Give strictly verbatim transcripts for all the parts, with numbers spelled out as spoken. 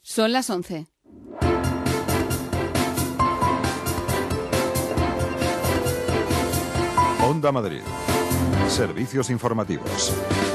Son las once. Onda Madrid. Servicios informativos.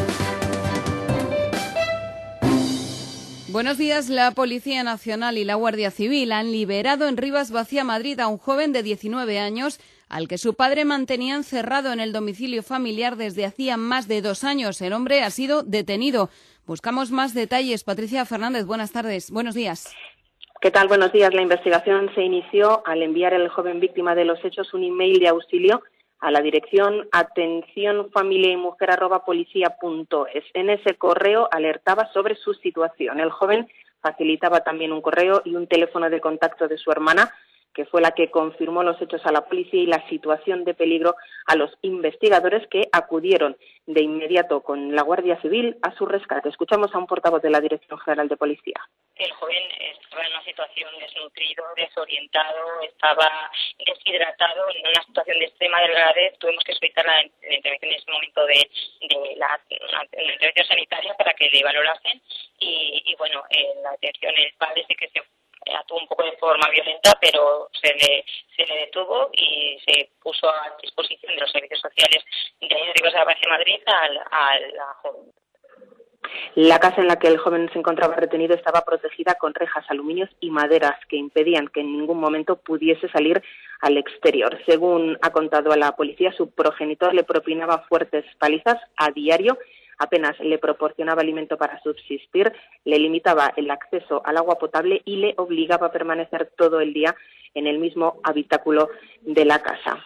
Buenos días. La Policía Nacional y la Guardia Civil han liberado en Rivas Vacía, Madrid, a un joven de diecinueve años al que su padre mantenía encerrado en el domicilio familiar desde hacía más de dos años. El hombre ha sido detenido. Buscamos más detalles. Patricia Fernández, buenas tardes. Buenos días. ¿Qué tal? Buenos días. La investigación se inició al enviar al joven víctima de los hechos un email de auxilio a la dirección atención familia y mujer arroba policía punto es. En ese correo alertaba sobre su situación. El joven facilitaba también un correo y un teléfono de contacto de su hermana, que fue la que confirmó los hechos a la policía y la situación de peligro a los investigadores, que acudieron de inmediato con la Guardia Civil a su rescate. Escuchamos a un portavoz de la Dirección General de Policía. El joven estaba en una situación desnutrido, desorientado, estaba deshidratado, en una situación de extrema delgadez. Tuvimos que solicitar la, la intervención en ese momento de, de la, la, la intervención sanitaria para que le valorasen y, y bueno, eh, la atención, el padre sí que se actuó un poco de forma violenta, pero se le, se le detuvo y se puso a disposición de los servicios sociales de Rivas Vacía, Madrid, a la joven. La casa en la que el joven se encontraba retenido estaba protegida con rejas, aluminios y maderas que impedían que en ningún momento pudiese salir al exterior. Según ha contado a la policía, su progenitor le propinaba fuertes palizas a diario, apenas le proporcionaba alimento para subsistir, le limitaba el acceso al agua potable y le obligaba a permanecer todo el día en el mismo habitáculo de la casa.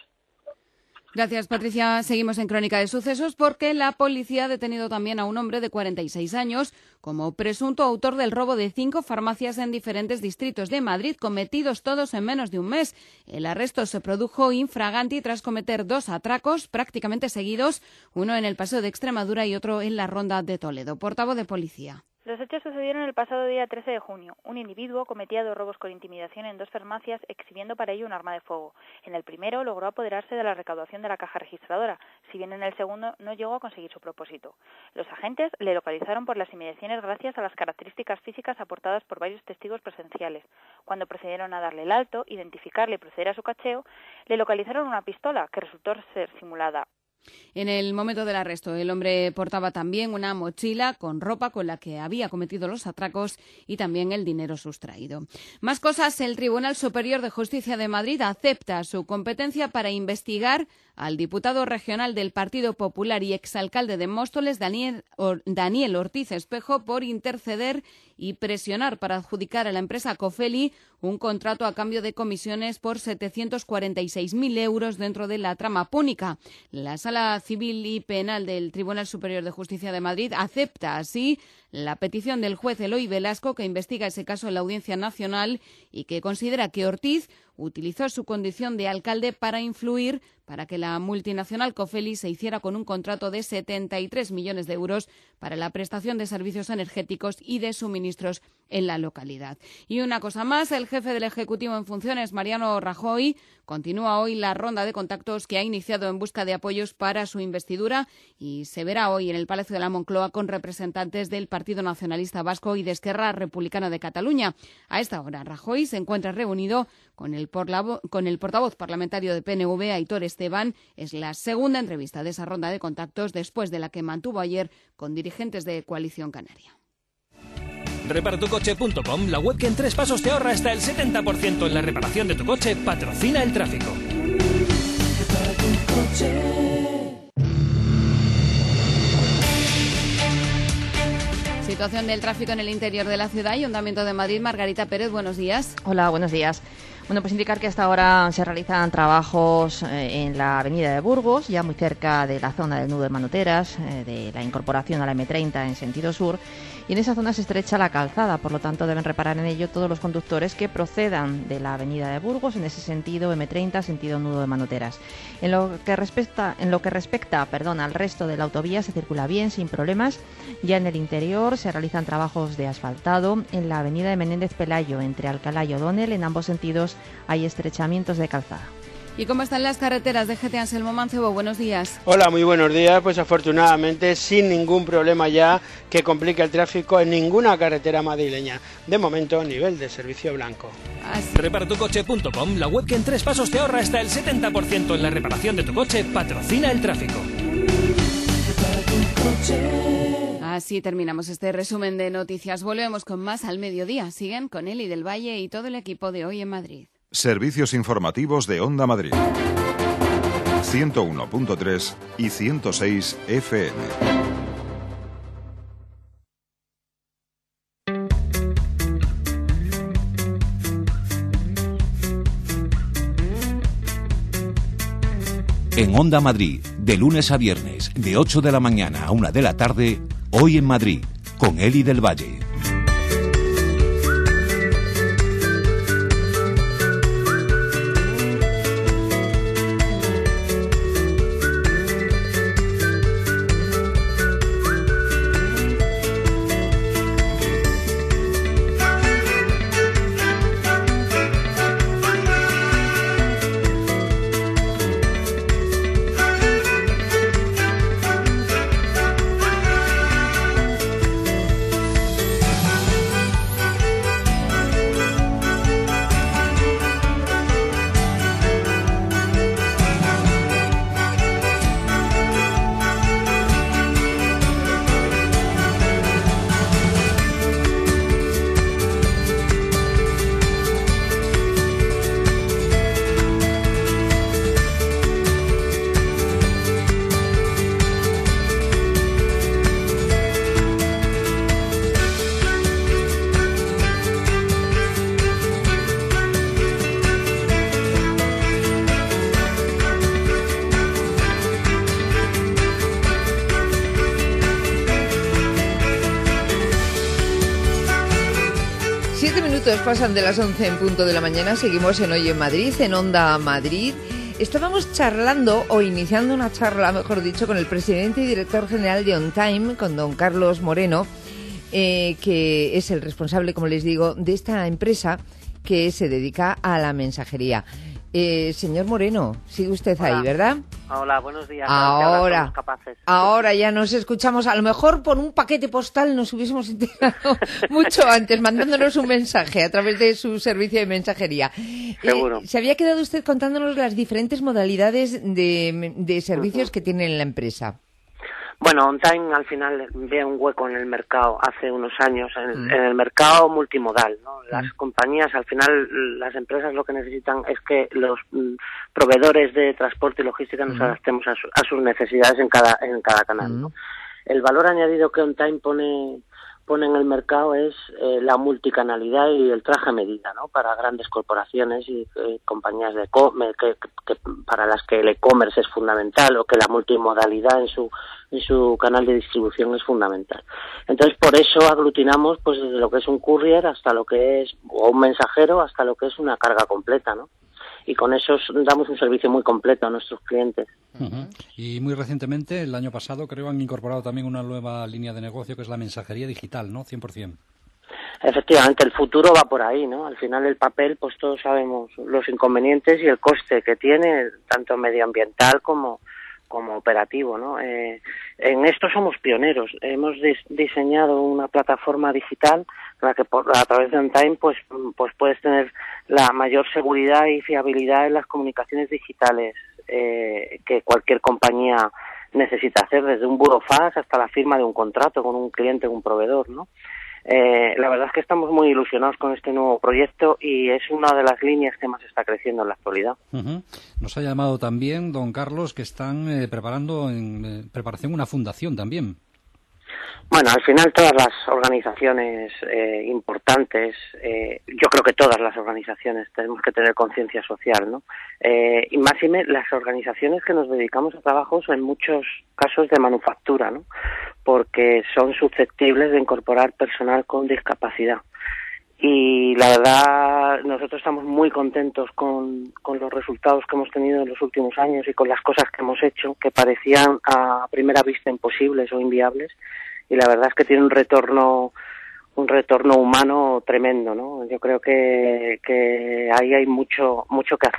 Gracias, Patricia. Seguimos en Crónica de Sucesos porque la policía ha detenido también a un hombre de cuarenta y seis años como presunto autor del robo de cinco farmacias en diferentes distritos de Madrid, cometidos todos en menos de un mes. El arresto se produjo infraganti tras cometer dos atracos prácticamente seguidos, uno en el Paseo de Extremadura y otro en la Ronda de Toledo. Portavoz de Policía. Los hechos sucedieron el pasado día trece de junio. Un individuo cometía dos robos con intimidación en dos farmacias, exhibiendo para ello un arma de fuego. En el primero logró apoderarse de la recaudación de la caja registradora, si bien en el segundo no llegó a conseguir su propósito. Los agentes le localizaron por las inmediaciones gracias a las características físicas aportadas por varios testigos presenciales. Cuando procedieron a darle el alto, identificarle y proceder a su cacheo, le localizaron una pistola que resultó ser simulada. En el momento del arresto, el hombre portaba también una mochila con ropa con la que había cometido los atracos y también el dinero sustraído. Más cosas. El Tribunal Superior de Justicia de Madrid acepta su competencia para investigar al diputado regional del Partido Popular y exalcalde de Móstoles, Daniel, Or, Daniel Ortiz Espejo, por interceder y presionar para adjudicar a la empresa Cofeli un contrato a cambio de comisiones por setecientos cuarenta y seis mil euros dentro de la trama púnica. La Sala Civil y Penal del Tribunal Superior de Justicia de Madrid acepta así la petición del juez Eloy Velasco, que investiga ese caso en la Audiencia Nacional y que considera que Ortiz utilizó su condición de alcalde para influir para que la multinacional Cofeli se hiciera con un contrato de setenta y tres millones de euros para la prestación de servicios energéticos y de suministros en la localidad. Y una cosa más, el jefe del Ejecutivo en funciones, Mariano Rajoy, continúa hoy la ronda de contactos que ha iniciado en busca de apoyos para su investidura y se verá hoy en el Palacio de la Moncloa con representantes del Partido Nacionalista Vasco y de Esquerra Republicana de Cataluña. A esta hora, Rajoy se encuentra reunido con el, porlavo, con el portavoz parlamentario de P N V, Aitor Esteban. Es la segunda entrevista de esa ronda de contactos después de la que mantuvo ayer con dirigentes de Coalición Canaria. repara tu coche punto com, la web que en tres pasos te ahorra hasta el setenta por ciento en la reparación de tu coche, patrocina el tráfico. Situación del tráfico en el interior de la ciudad y Ayuntamiento de Madrid. Margarita Pérez, buenos días. Hola, buenos días. Bueno, pues indicar que hasta ahora se realizan trabajos eh, en la avenida de Burgos, ya muy cerca de la zona del nudo de Manoteras, eh, de la incorporación a la eme treinta en sentido sur, y en esa zona se estrecha la calzada, por lo tanto deben reparar en ello todos los conductores que procedan de la avenida de Burgos, en ese sentido eme treinta, sentido nudo de Manoteras. En lo que respecta, en lo que respecta perdón, al resto de la autovía se circula bien, sin problemas. Ya en el interior se realizan trabajos de asfaltado en la avenida de Menéndez Pelayo, entre Alcalá y O'Donnell, en ambos sentidos hay estrechamientos de calzada. ¿Y cómo están las carreteras de G T? Anselmo Mancebo, buenos días. Hola, muy buenos días. Pues afortunadamente sin ningún problema ya que complique el tráfico en ninguna carretera madrileña. De momento, nivel de servicio blanco. Reparatucoche punto com, la web que en tres pasos te ahorra hasta el setenta por ciento en la reparación de tu coche, patrocina el tráfico. Así terminamos este resumen de noticias. Volvemos con más al mediodía. Siguen con Eli del Valle y todo el equipo de Hoy en Madrid. Servicios informativos de Onda Madrid. ciento uno punto tres y ciento seis F M. En Onda Madrid, de lunes a viernes, de ocho de la mañana a una de la tarde, Hoy en Madrid, con Eli del Valle. Pasan de las once en punto de la mañana, seguimos en Hoy en Madrid, en Onda Madrid. Estábamos charlando, o iniciando una charla, mejor dicho, con el presidente y director general de On Time, con don Carlos Moreno, eh, que es el responsable, como les digo, de esta empresa que se dedica a la mensajería. Eh, señor Moreno, sigue usted Hola. ahí, ¿verdad? Hola, buenos días. Ahora, ahora ya nos escuchamos. A lo mejor por un paquete postal nos hubiésemos enterado mucho antes, mandándonos un mensaje a través de su servicio de mensajería. Seguro. Eh, se había quedado usted contándonos las diferentes modalidades de, de servicios uh-huh. que tiene en la empresa. Bueno, On Time al final ve un hueco en el mercado hace unos años, en, mm. en el mercado multimodal, ¿no? Las mm. compañías, al final, las empresas lo que necesitan es que los mm, proveedores de transporte y logística nos mm. adaptemos a, su, a sus necesidades en cada en cada canal, mm. ¿no? El valor añadido que On Time pone pone en el mercado es eh, la multicanalidad y el traje a medida, ¿no? Para grandes corporaciones y eh, compañías de e-commerce, que, que, que para las que el e-commerce es fundamental, o que la multimodalidad en su en su canal de distribución es fundamental. Entonces, por eso aglutinamos pues desde lo que es un courier hasta lo que es, o un mensajero, hasta lo que es una carga completa, ¿no? Y con eso damos un servicio muy completo a nuestros clientes. Uh-huh. Y muy recientemente, el año pasado, creo, han incorporado también una nueva línea de negocio que es la mensajería digital, ¿no? cien por ciento. Efectivamente, el futuro va por ahí, ¿no? Al final el papel, pues todos sabemos los inconvenientes y el coste que tiene, tanto medioambiental como como operativo, ¿no? Eh, en esto somos pioneros. Hemos dis- diseñado una plataforma digital en la que por, a través de On Time pues pues puedes tener la mayor seguridad y fiabilidad en las comunicaciones digitales eh, que cualquier compañía necesita hacer, desde un burofax hasta la firma de un contrato con un cliente o un proveedor, ¿no? Eh, la verdad es que estamos muy ilusionados con este nuevo proyecto y es una de las líneas que más está creciendo en la actualidad. Uh-huh. Nos ha llamado también, don Carlos, que están eh, preparando en eh, preparación una fundación también. Bueno, al final todas las organizaciones eh, importantes, eh, yo creo que todas las organizaciones tenemos que tener conciencia social, ¿no? Eh, y máxime las organizaciones que nos dedicamos a trabajos en muchos casos de manufactura, ¿no? Porque son susceptibles de incorporar personal con discapacidad. Y la verdad, nosotros estamos muy contentos con, con los resultados que hemos tenido en los últimos años y con las cosas que hemos hecho, que parecían a primera vista imposibles o inviables. Y la verdad es que tiene un retorno un retorno humano tremendo, ¿no? Yo creo que, que ahí hay mucho mucho que hacer.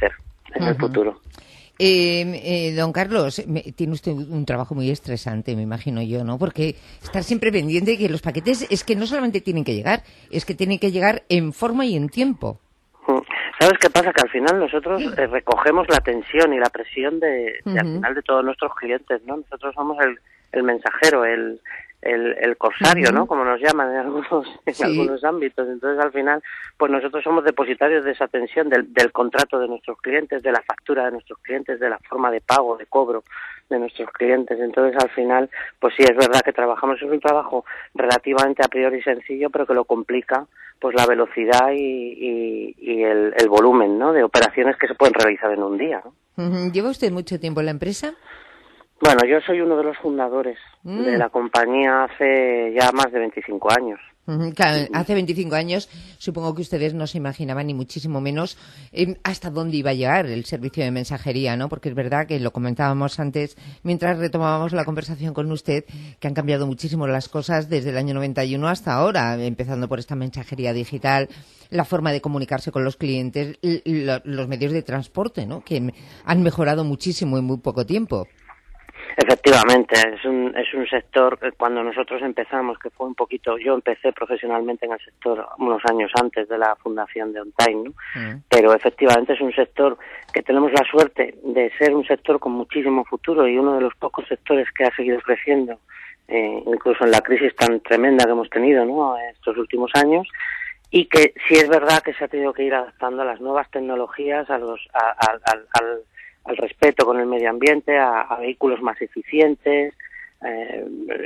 en uh-huh. el futuro. Eh, eh, don Carlos, me, tiene usted un trabajo muy estresante, me imagino yo, ¿no? Porque estar siempre pendiente de que los paquetes es que no solamente tienen que llegar, es que tienen que llegar en forma y en tiempo. ¿Sabes qué pasa? Que al final nosotros eh, recogemos la tensión y la presión de, de uh-huh. al final de todos nuestros clientes, ¿no? Nosotros somos el, el mensajero, el, el, el corsario, uh-huh. ¿no? Como nos llaman en algunos, en sí. algunos ámbitos. Entonces, al final, pues nosotros somos depositarios de esa tensión, del, del contrato de nuestros clientes, de la factura de nuestros clientes, de la forma de pago, de cobro de nuestros clientes. Entonces, al final, pues sí, es verdad que trabajamos, es un trabajo relativamente a priori sencillo, pero que lo complica pues la velocidad y, y, y el, el volumen, ¿no?, de operaciones que se pueden realizar en un día, ¿no? ¿Lleva usted mucho tiempo en la empresa? Bueno, yo soy uno de los fundadores mm. de la compañía hace ya más de veinticinco años. Uh-huh. Claro, hace veinticinco años supongo que ustedes no se imaginaban ni muchísimo menos eh, hasta dónde iba a llegar el servicio de mensajería, ¿no? Porque es verdad que lo comentábamos antes mientras retomábamos la conversación con usted, que han cambiado muchísimo las cosas desde el año noventa y uno hasta ahora, empezando por esta mensajería digital, la forma de comunicarse con los clientes, y lo, los medios de transporte, ¿no?, que han mejorado muchísimo en muy poco tiempo. Efectivamente, es un es un sector que cuando nosotros empezamos, que fue un poquito, yo empecé profesionalmente en el sector unos años antes de la fundación de OnTime, ¿no? Uh-huh. Pero efectivamente es un sector que tenemos la suerte de ser un sector con muchísimo futuro y uno de los pocos sectores que ha seguido creciendo, eh, incluso en la crisis tan tremenda que hemos tenido, ¿no?, estos últimos años, y que sí es verdad que se ha tenido que ir adaptando a las nuevas tecnologías, a los a, a, al, al al respeto con el medio ambiente, a, a vehículos más eficientes. Eh,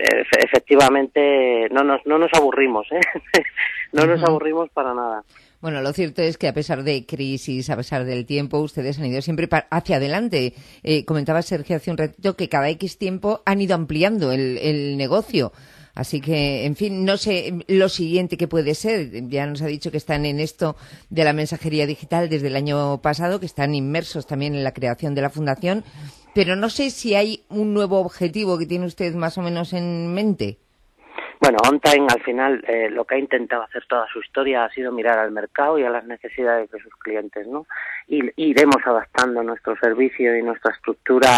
efectivamente, no nos no nos aburrimos, ¿eh? no nos uh-huh. aburrimos para nada. Bueno, lo cierto es que a pesar de crisis, a pesar del tiempo, ustedes han ido siempre hacia adelante. Eh, comentaba Sergio hace un ratito que cada X tiempo han ido ampliando el, el negocio. Así que, en fin, no sé lo siguiente que puede ser. Ya nos ha dicho que están en esto de la mensajería digital desde el año pasado, que están inmersos también en la creación de la fundación, pero no sé si hay un nuevo objetivo que tiene usted más o menos en mente. Bueno, OnTime al final eh, lo que ha intentado hacer toda su historia ha sido mirar al mercado y a las necesidades de sus clientes, ¿no? Y iremos adaptando nuestro servicio y nuestra estructura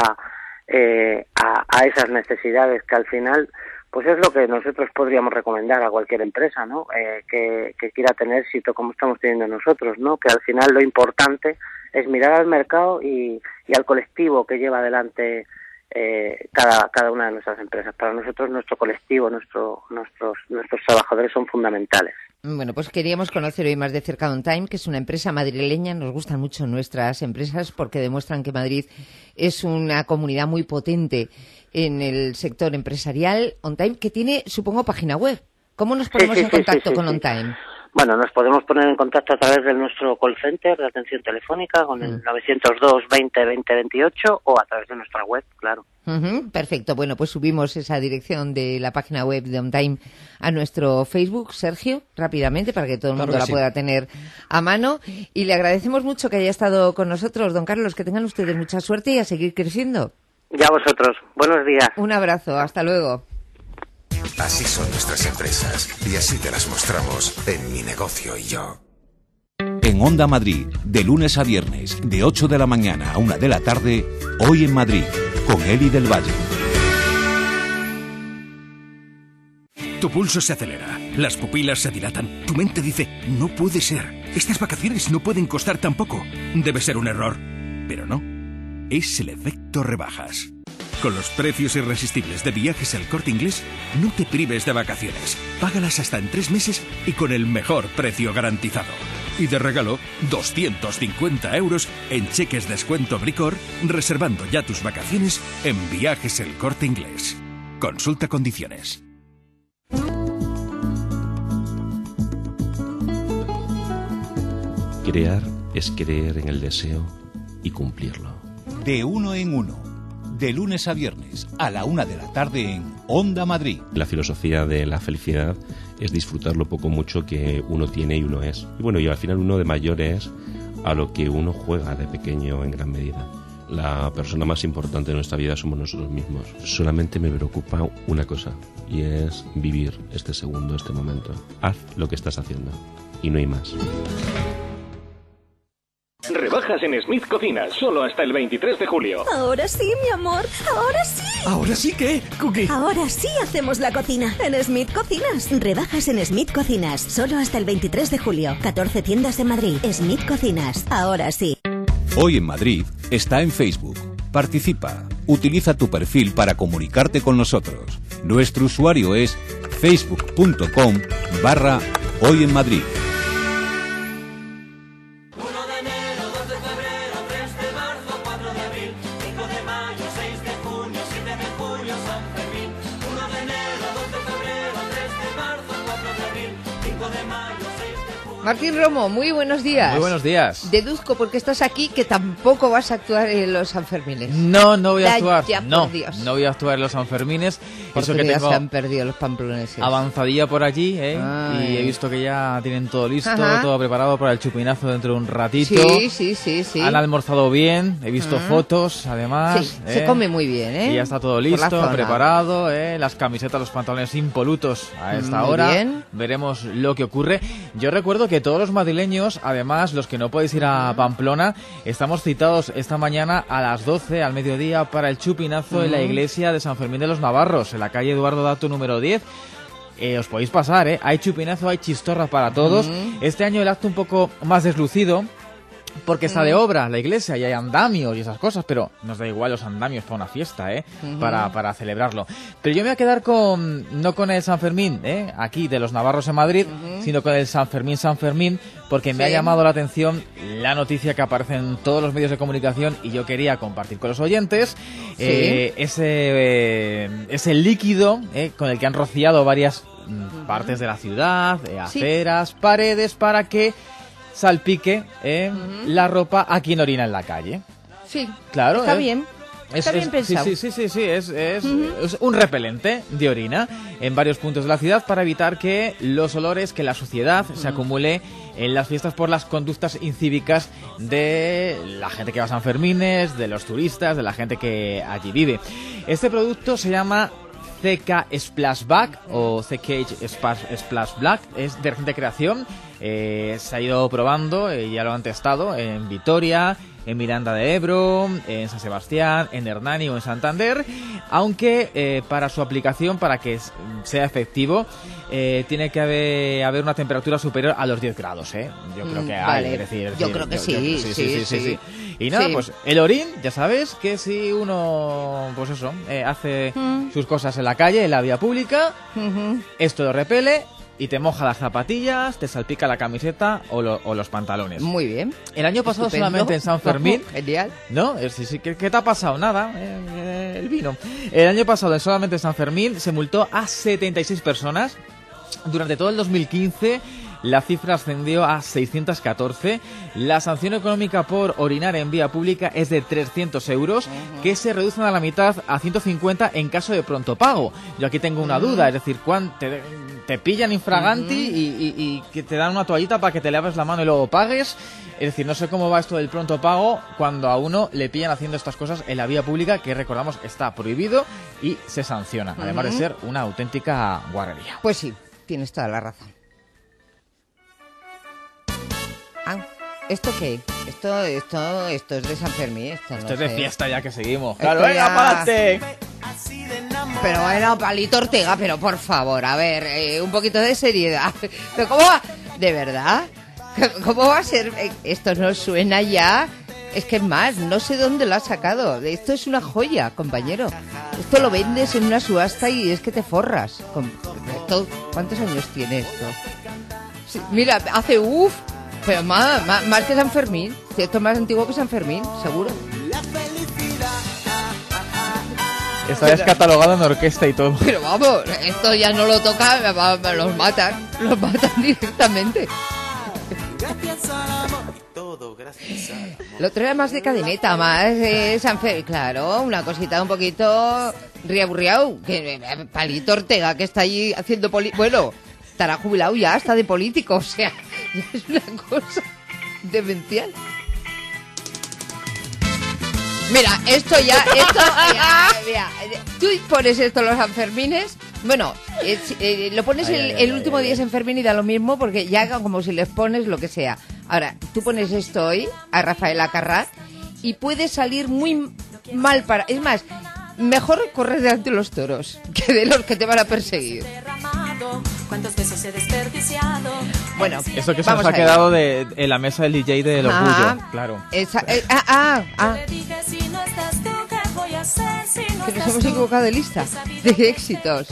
eh, a, a esas necesidades que al final pues es lo que nosotros podríamos recomendar a cualquier empresa, ¿no? Eh, que, que quiera tener éxito como estamos teniendo nosotros, ¿no? Que al final lo importante es mirar al mercado y, y al colectivo que lleva adelante eh, cada cada una de nuestras empresas. Para nosotros nuestro colectivo, nuestro nuestros nuestros trabajadores son fundamentales. Bueno, pues queríamos conocer hoy más de cerca OnTime, que es una empresa madrileña. Nos gustan mucho nuestras empresas porque demuestran que Madrid es una comunidad muy potente en el sector empresarial. OnTime, que tiene, supongo, página web. ¿Cómo nos ponemos sí, sí, en contacto sí, sí, con sí. OnTime? Bueno, nos podemos poner en contacto a través de nuestro call center de atención telefónica con el novecientos dos veinte veinte veintiocho o a través de nuestra web, claro. Uh-huh, perfecto. Bueno, pues subimos esa dirección de la página web de OnTime a nuestro Facebook, Sergio, rápidamente, para que todo el mundo claro la sí. pueda tener a mano. Y le agradecemos mucho que haya estado con nosotros, don Carlos. Que tengan ustedes mucha suerte y a seguir creciendo. Ya vosotros. Buenos días. Un abrazo. Hasta luego. Así son nuestras empresas y así te las mostramos en Mi Negocio y Yo. En Onda Madrid, de lunes a viernes, de ocho de la mañana a una de la tarde, Hoy en Madrid, con Eli del Valle. Tu pulso se acelera, las pupilas se dilatan, tu mente dice, no puede ser, estas vacaciones no pueden costar tan poco, debe ser un error. Pero no, es el efecto rebajas. Con los precios irresistibles de Viajes El Corte Inglés, no te prives de vacaciones. Págalas hasta en tres meses y con el mejor precio garantizado. Y de regalo, doscientos cincuenta euros en cheques descuento Bricor, reservando ya tus vacaciones en Viajes El Corte Inglés. Consulta condiciones. Crear es creer en el deseo y cumplirlo. De uno en uno. De lunes a viernes, a la una de la tarde en Onda Madrid. La filosofía de la felicidad es disfrutar lo poco mucho que uno tiene y uno es. Y bueno, y al final uno de mayor es a lo que uno juega de pequeño en gran medida. La persona más importante de nuestra vida somos nosotros mismos. Solamente me preocupa una cosa, y es vivir este segundo, este momento. Haz lo que estás haciendo, y no hay más. Rebajas en Smith Cocinas, solo hasta el veintitrés de julio. Ahora sí, mi amor, ahora sí. ¿Ahora sí qué, Cookie? Ahora sí hacemos la cocina en Smith Cocinas. Rebajas en Smith Cocinas, solo hasta el veintitrés de julio. catorce tiendas en Madrid. Smith Cocinas, ahora sí. Hoy en Madrid está en Facebook. Participa. Utiliza tu perfil para comunicarte con nosotros. Nuestro usuario es facebook.com barra Hoy en Madrid. Martín Romo, muy buenos días. Muy buenos días. Deduzco porque estás aquí que tampoco vas a actuar en los Sanfermines. No, no voy a Ya, actuar. ya, no, por Dios. no voy a actuar en los Sanfermines. Porque Eso que ya tengo se han perdido los pamploneses. avanzadilla por allí, ¿eh? Ay. Y he visto que ya tienen todo listo, Ajá. todo preparado para el chupinazo dentro de un ratito. Sí, sí, sí, sí. Han almorzado bien, he visto Mm. fotos, además. Sí, ¿eh? se come muy bien, ¿eh? Y ya está todo Por la listo, zona. preparado, ¿eh? Las camisetas, los pantalones impolutos a esta Muy hora. bien. Veremos lo que ocurre. Yo recuerdo que todos los madrileños, además, los que no podéis ir a Pamplona, estamos citados esta mañana a las doce, al mediodía, para el chupinazo en la Ujú. iglesia de San Fermín de los Navarros, en la calle Eduardo Dato número diez. Eh, os podéis pasar, ¿eh? Hay chupinazo, hay chistorra para todos. Ujú. Este año el acto un poco más deslucido, porque está de obra la iglesia y hay andamios y esas cosas, pero nos da igual los andamios para una fiesta, ¿eh? Ujú. Para, para celebrarlo. Pero yo me voy a quedar con, no con el San Fermín, ¿eh? Aquí de los Navarros en Madrid, sino con el San Fermín, San Fermín, porque me Sí. ha llamado la atención la noticia que aparece en todos los medios de comunicación y yo quería compartir con los oyentes eh, ese, eh, ese líquido eh, con el que han rociado varias mm, partes de la ciudad, eh, Sí. aceras, paredes, para que salpique eh, la ropa a quien orina en la calle. Sí, Claro, está eh. bien. Está bien sí, pensado. Sí, sí, sí, sí, es, es, Ujú. es un repelente de orina en varios puntos de la ciudad para evitar que los olores, que la suciedad se acumule en las fiestas por las conductas incívicas de la gente que va a San Fermines, de los turistas, de la gente que allí vive. Este producto se llama C K Splashback o C K Splashback, es de reciente creación, eh, se ha ido probando, eh, ya lo han testado en Vitoria, en Miranda de Ebro, en San Sebastián, en Hernani o en Santander, aunque eh, para su aplicación, para que s- sea efectivo, eh, tiene que haber, haber una temperatura superior a los diez grados, ¿eh? Yo creo Mm, que hay, vale. es decir, es Yo decir, creo que sí, sí, sí, sí. Y nada, Sí. pues el orín, ya sabes que si uno, pues eso, eh, hace Mm. sus cosas en la calle, en la vía pública, Ujú. esto lo repele y te moja las zapatillas, te salpica la camiseta o, lo- o los pantalones. Muy bien. El año pasado Estupendo. solamente en San Fermín. Genial. ¿No? Es- sí, sí, ¿Qué, qué te ha pasado? Nada. eh, eh, el vino. El año pasado solamente en San Fermín se multó a setenta y seis personas. Durante todo el dos mil quince la cifra ascendió a seiscientos catorce. La sanción económica por orinar en vía pública es de trescientos euros, que se reducen a la mitad a ciento cincuenta en caso de pronto pago. Yo aquí tengo una Ujú. duda, es decir, ¿cuán te, te pillan infraganti Ujú. y, y- y que te dan una toallita para que te laves la mano y luego pagues? Es decir, no sé cómo va esto del pronto pago cuando a uno le pillan haciendo estas cosas en la vía pública, que recordamos está prohibido y se sanciona, además de Ujú. ser una auténtica guarrería. Pues sí, tienes toda la razón. Ah, ¿esto qué? Esto, esto, esto es de San Fermín. Esto, no Esto es de sé. fiesta ya que seguimos. Esto ¡Claro, venga, ya- pa'lante! Pero bueno, Palito Ortega, pero por favor, a ver, eh, un poquito de seriedad. ¿Pero cómo va? ¿De verdad? ¿Cómo va a ser? Eh, Esto no suena ya. Es que es más, no sé dónde lo has sacado. Esto es una joya, compañero. Esto lo vendes en una subasta y es que te forras. Com- esto- ¿Cuántos años tiene esto? Sí, mira, hace uff, pero más, más, más que San Fermín. Esto es más antiguo que San Fermín, seguro. Está descatalogado en orquesta y todo. Pero vamos, esto ya no lo toca, me va- me los matan, los matan directamente. Lo trae más de cadeneta, más de San Fer, claro, una cosita un poquito riaburriao, que eh, Palito Ortega que está allí haciendo poli... Bueno, estará jubilado ya, está de político, o sea, es una cosa demencial. Mira, esto ya, esto, ya, mira, tú pones esto en los Sanfermines, Bueno, eh, eh, lo pones Ay, el, ay, el ay, último ay, día ay. en Fermín y da lo mismo porque ya como si les pones lo que sea. Ahora, tú pones esto hoy a Rafaela Carrà y puede salir muy mal para... Es más, mejor correr delante de los toros que de los que te van a perseguir. ¿Cuántos besos he desperdiciado? Bueno, Esto que se vamos nos ha a ello. quedado de, en la mesa del D J del Ah, orgullo, claro. Esa, eh, ah, ah, ah. Le dije, si no estás tú, ¿qué voy a hacer? Si no Que nos estás hemos tú, equivocado de lista de éxitos.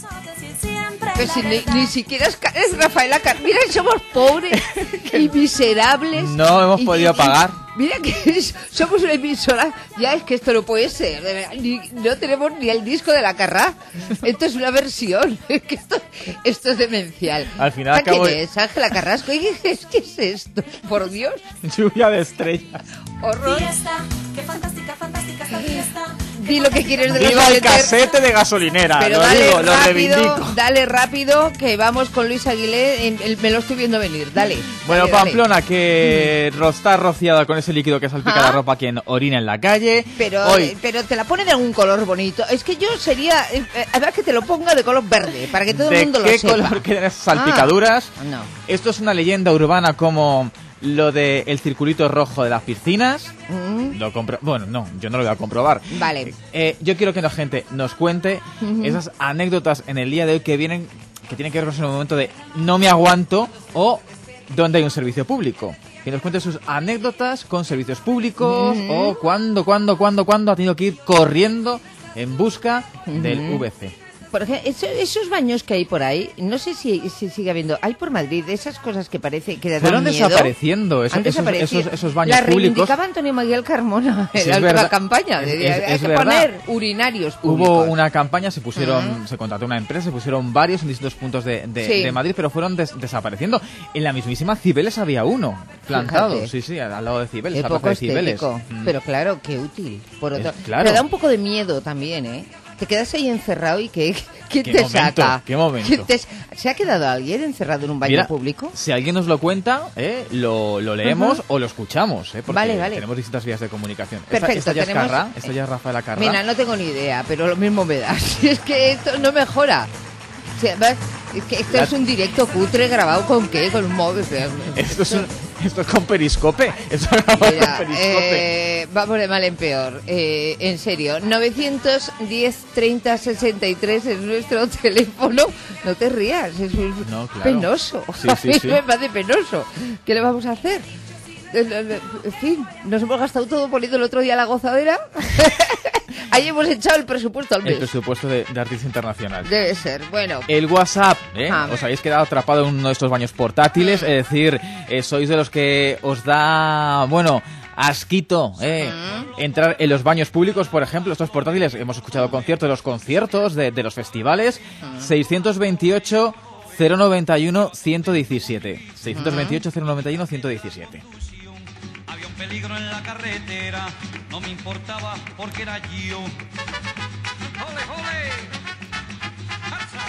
siempre Pero la si ni, verdad. ni siquiera es, ca- es Rafaela Carrà. Mira, somos pobres y miserables. No hemos Y- podido y- pagar. Mira que es- somos una emisora. Ya es que esto no puede ser. de verdad, ni- no tenemos ni el disco de la Carrà. Esto es una versión. Es que esto, esto es demencial. Al final ¿Quién acabo- es? Ángela Carrasco. ¿Qué es, ¿Qué es esto? Por Dios. Lluvia de estrellas. Horror. Fiesta, qué fantástica, fantástica esta fiesta. Di lo que quieres de los Viva el Valeter. casete de gasolinera, Pero lo dale digo, lo rápido, reivindico. dale rápido, que vamos con Luis Aguilé. en- el- me lo estoy viendo venir. Dale. Bueno, dale, dale. Pamplona, que ro- está rociada con ese líquido que salpica Ajá. la ropa quien orina en la calle. Pero, Hoy, eh, pero te la pone de algún color bonito. Es que yo sería. eh, eh, además que te lo ponga de color verde, para que todo el ¿de mundo lo qué sepa. color quedan esas salpicaduras? Ah, no. Esto es una leyenda urbana como lo de el circulito rojo de las piscinas. Mm, Lo compro bueno, no, yo no lo voy a comprobar. vale. Eh, yo quiero que la gente nos cuente Ujú. esas anécdotas en el día de hoy que vienen, que tienen que ver con el momento de no me aguanto o donde hay un servicio público. Que nos cuente sus anécdotas con servicios públicos Ujú. o cuándo, cuándo, cuándo, cuándo ha tenido que ir corriendo en busca del Ujú. V C. Por ejemplo, eso- esos baños que hay por ahí, no sé si, si sigue habiendo. Hay por Madrid esas cosas que parece que dan Fueron miedo. desapareciendo esos, Han esos, desaparecido. esos, esos baños La públicos. reivindicaba Antonio Miguel Carmona Sí, en es la última verdad. campaña. Es- de- es- hay es que verdad. poner urinarios públicos. Hubo una campaña, se pusieron, Ujú. se contrató una empresa, se pusieron varios en distintos puntos de, de, Sí. de Madrid, pero fueron des- desapareciendo. En la mismísima Cibeles había uno plantado, Fíjate. sí, sí, al al lado de Cibeles, Es la poco plaza de Cibeles. estético, Mm. pero claro, qué útil. Por otro, Es- claro. Pero da un poco de miedo también, ¿eh? Te quedas ahí encerrado y que ¿quién ¿Qué te momento? saca? ¿Qué momento? ¿Quién te- ¿Se ha quedado alguien encerrado en un baño Mira, público? si alguien nos lo cuenta, eh, lo, lo leemos Ujú. o lo escuchamos, eh, porque Vale, vale. tenemos distintas vías de comunicación. Perfecto, esta, esta ya tenemos- es Carrà, esta ya es Rafaela Carrà. Mira, no tengo ni idea, pero lo mismo me da. Si es que esto no mejora. Si además, es que esto La- es un directo cutre grabado con qué, con un móvil. pero- Esto es, un- esto es con periscope. Esto es grabado Mira, con periscope. eh, vamos de mal en peor. Eh, en serio, novecientos diez treinta sesenta y tres es nuestro teléfono. No te rías, es un- No, claro. penoso. Sí, A sí, mí sí. me parece penoso. ¿Qué le vamos a hacer? En fin, nos hemos gastado todo poniendo el otro día la gozadera. Ahí hemos echado el presupuesto al El mes. presupuesto de, de artista internacional. Debe ser, bueno. El WhatsApp, ¿eh? Ah. Os habéis quedado atrapado en uno de estos baños portátiles, es decir, eh, sois de los que os da, bueno, asquito, ¿eh? Entrar en los baños públicos, por ejemplo, estos portátiles. Hemos escuchado conciertos de los conciertos, de, de los festivales. seiscientos veintiocho cero noventa y uno ciento diecisiete. seiscientos veintiocho cero noventa y uno ciento diecisiete. Había un peligro en la carretera, no me importaba porque era yo. ¡Ole, ole! ¡Marcha,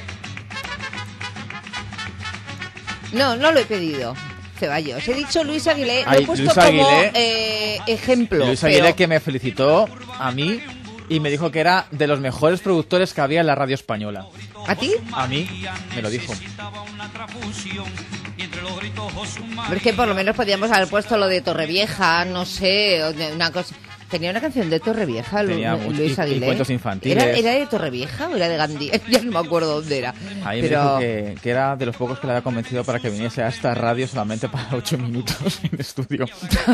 ole! No, no lo he pedido. Ceballos. He dicho Luis Aguilé, lo Ay, he puesto Luis como Aguilé. eh, ejemplo. Luis pero- Aguilé, que me felicitó a mí y me dijo que era de los mejores productores que había en la radio española. ¿A ti? A mí me lo dijo. Pero es que por lo menos podíamos haber puesto lo de Torrevieja, no sé, o de una cosa. Tenía una canción de Torrevieja, Lu- Tenía mucho- Luis y- y Aguilé. cuentos infantiles. ¿Era, ¿Era de Torrevieja o era de Gandía? Ya no me acuerdo dónde era. A mí Pero... me dijo que, que era de los pocos que le había convencido para que viniese a esta radio solamente para ocho minutos en estudio.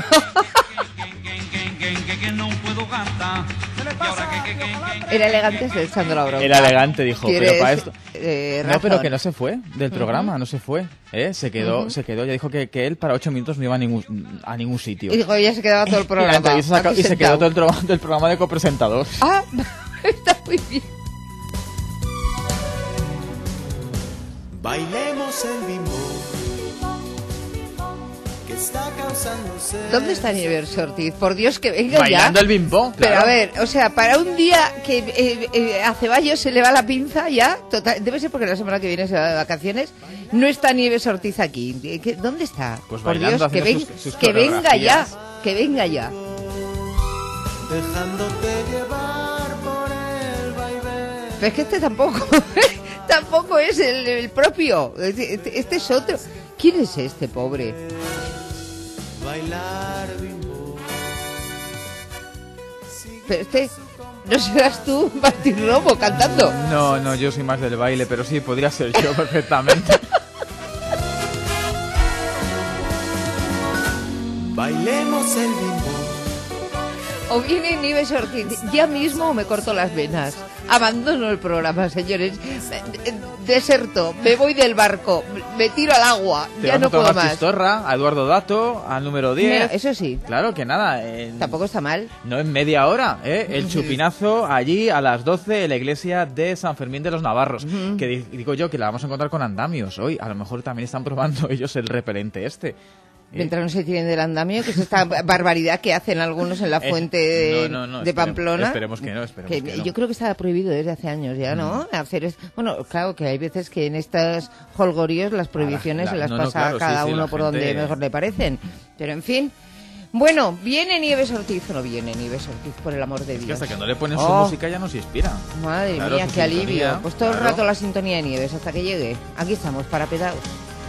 Era elegante, estoy echando la broma. Era elegante, dijo, pero ¿Quieres, para esto... eh, No, pero razón? que no se fue del programa, Ujú. no se fue. ¿eh? Se quedó, Ujú. se quedó. Ya dijo que, que él para ocho minutos no iba a ningún, a ningún sitio. Y dijo, ella se quedaba todo el Y, la programa. entrevista se acabó- aquí y se quedó sentado. todo el, tro- del programa de copresentador. Ah, está muy bien. Bailemos el bimbo que está causando sed. ¿Dónde está Nieves Ortiz? Por Dios, que venga Bailando ya. el bimbo, Pero claro. a ver, o sea, para un día que eh, eh, a Ceballos se le va la pinza ya, total, debe ser porque la semana que viene se va de vacaciones, no está Nieves Ortiz aquí. Eh, ¿qué- ¿Dónde está? Pues Por bailando, Dios, que, haciendo ven- sus- sus que venga ya, coreografías. que venga ya. Dejándote llevar por el vaivén. Pero es que este tampoco, tampoco es el, el propio. Este, este es otro. ¿Quién es este pobre? Bailar bimbo. Pero este, ¿no serás tú, Martín Romo, cantando? No, no, yo soy más del baile, pero sí, podría ser yo perfectamente. Bailemos el bimbo. O viene Nieves Ortiz, ya mismo me corto las venas. Abandono el programa, señores. Deserto, me voy del barco, me tiro al agua, Te ya vas no a tomar puedo más. Chistorra, a Eduardo Dato, al número diez. Mira, eso sí. Claro que nada. eh, Tampoco está mal. No en media hora, ¿eh? El chupinazo allí a las doce en la iglesia de San Fermín de los Navarros. Ujú. Que di- digo yo que la vamos a encontrar con andamios hoy. A lo mejor también están probando ellos el repelente este. Mientras no se tiren del andamio, que es esta barbaridad que hacen algunos en la Eh, fuente de, no, no, no, de esperemos- Pamplona. esperemos que no, esperemos Que que no. Yo creo que está prohibido desde hace años ya, ¿no? Hacer es- Bueno, claro que hay veces que en estos holgorios las prohibiciones la- se las no, no, pasa claro, cada sí, sí, uno la por gente- donde mejor le parecen. Pero en fin. Bueno, ¿viene Nieves Ortiz o no viene Nieves Ortiz, por el amor de Es que Dios? hasta que no le ponen su Oh, música ya no se inspira. Madre Claro, mía, su qué alivio. sintonía, Pues todo el claro. rato la sintonía de Nieves hasta que llegue. Aquí estamos, parapedados.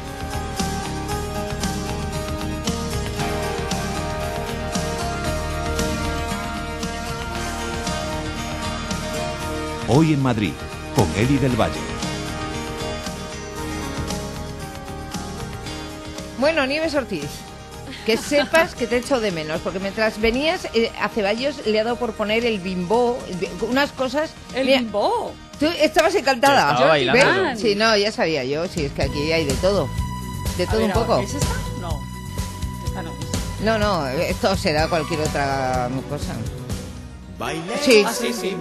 Hoy en Madrid, con Eli del Valle. Bueno, Nieves Ortiz, que sepas que te echo de menos, porque mientras venías, eh, a Ceballos le ha dado por poner el bimbo, el bi- unas cosas... ¿El Mira, bimbo? Tú estabas encantada. Estaba bailando. ¿Ves? Sí, no, ya sabía yo, sí, es que aquí hay de todo, de todo A ver, un poco. ¿Es esta? No. Esta no es. No, no, esto será cualquier otra cosa. Bailemos Sí. Ah, sí, sí.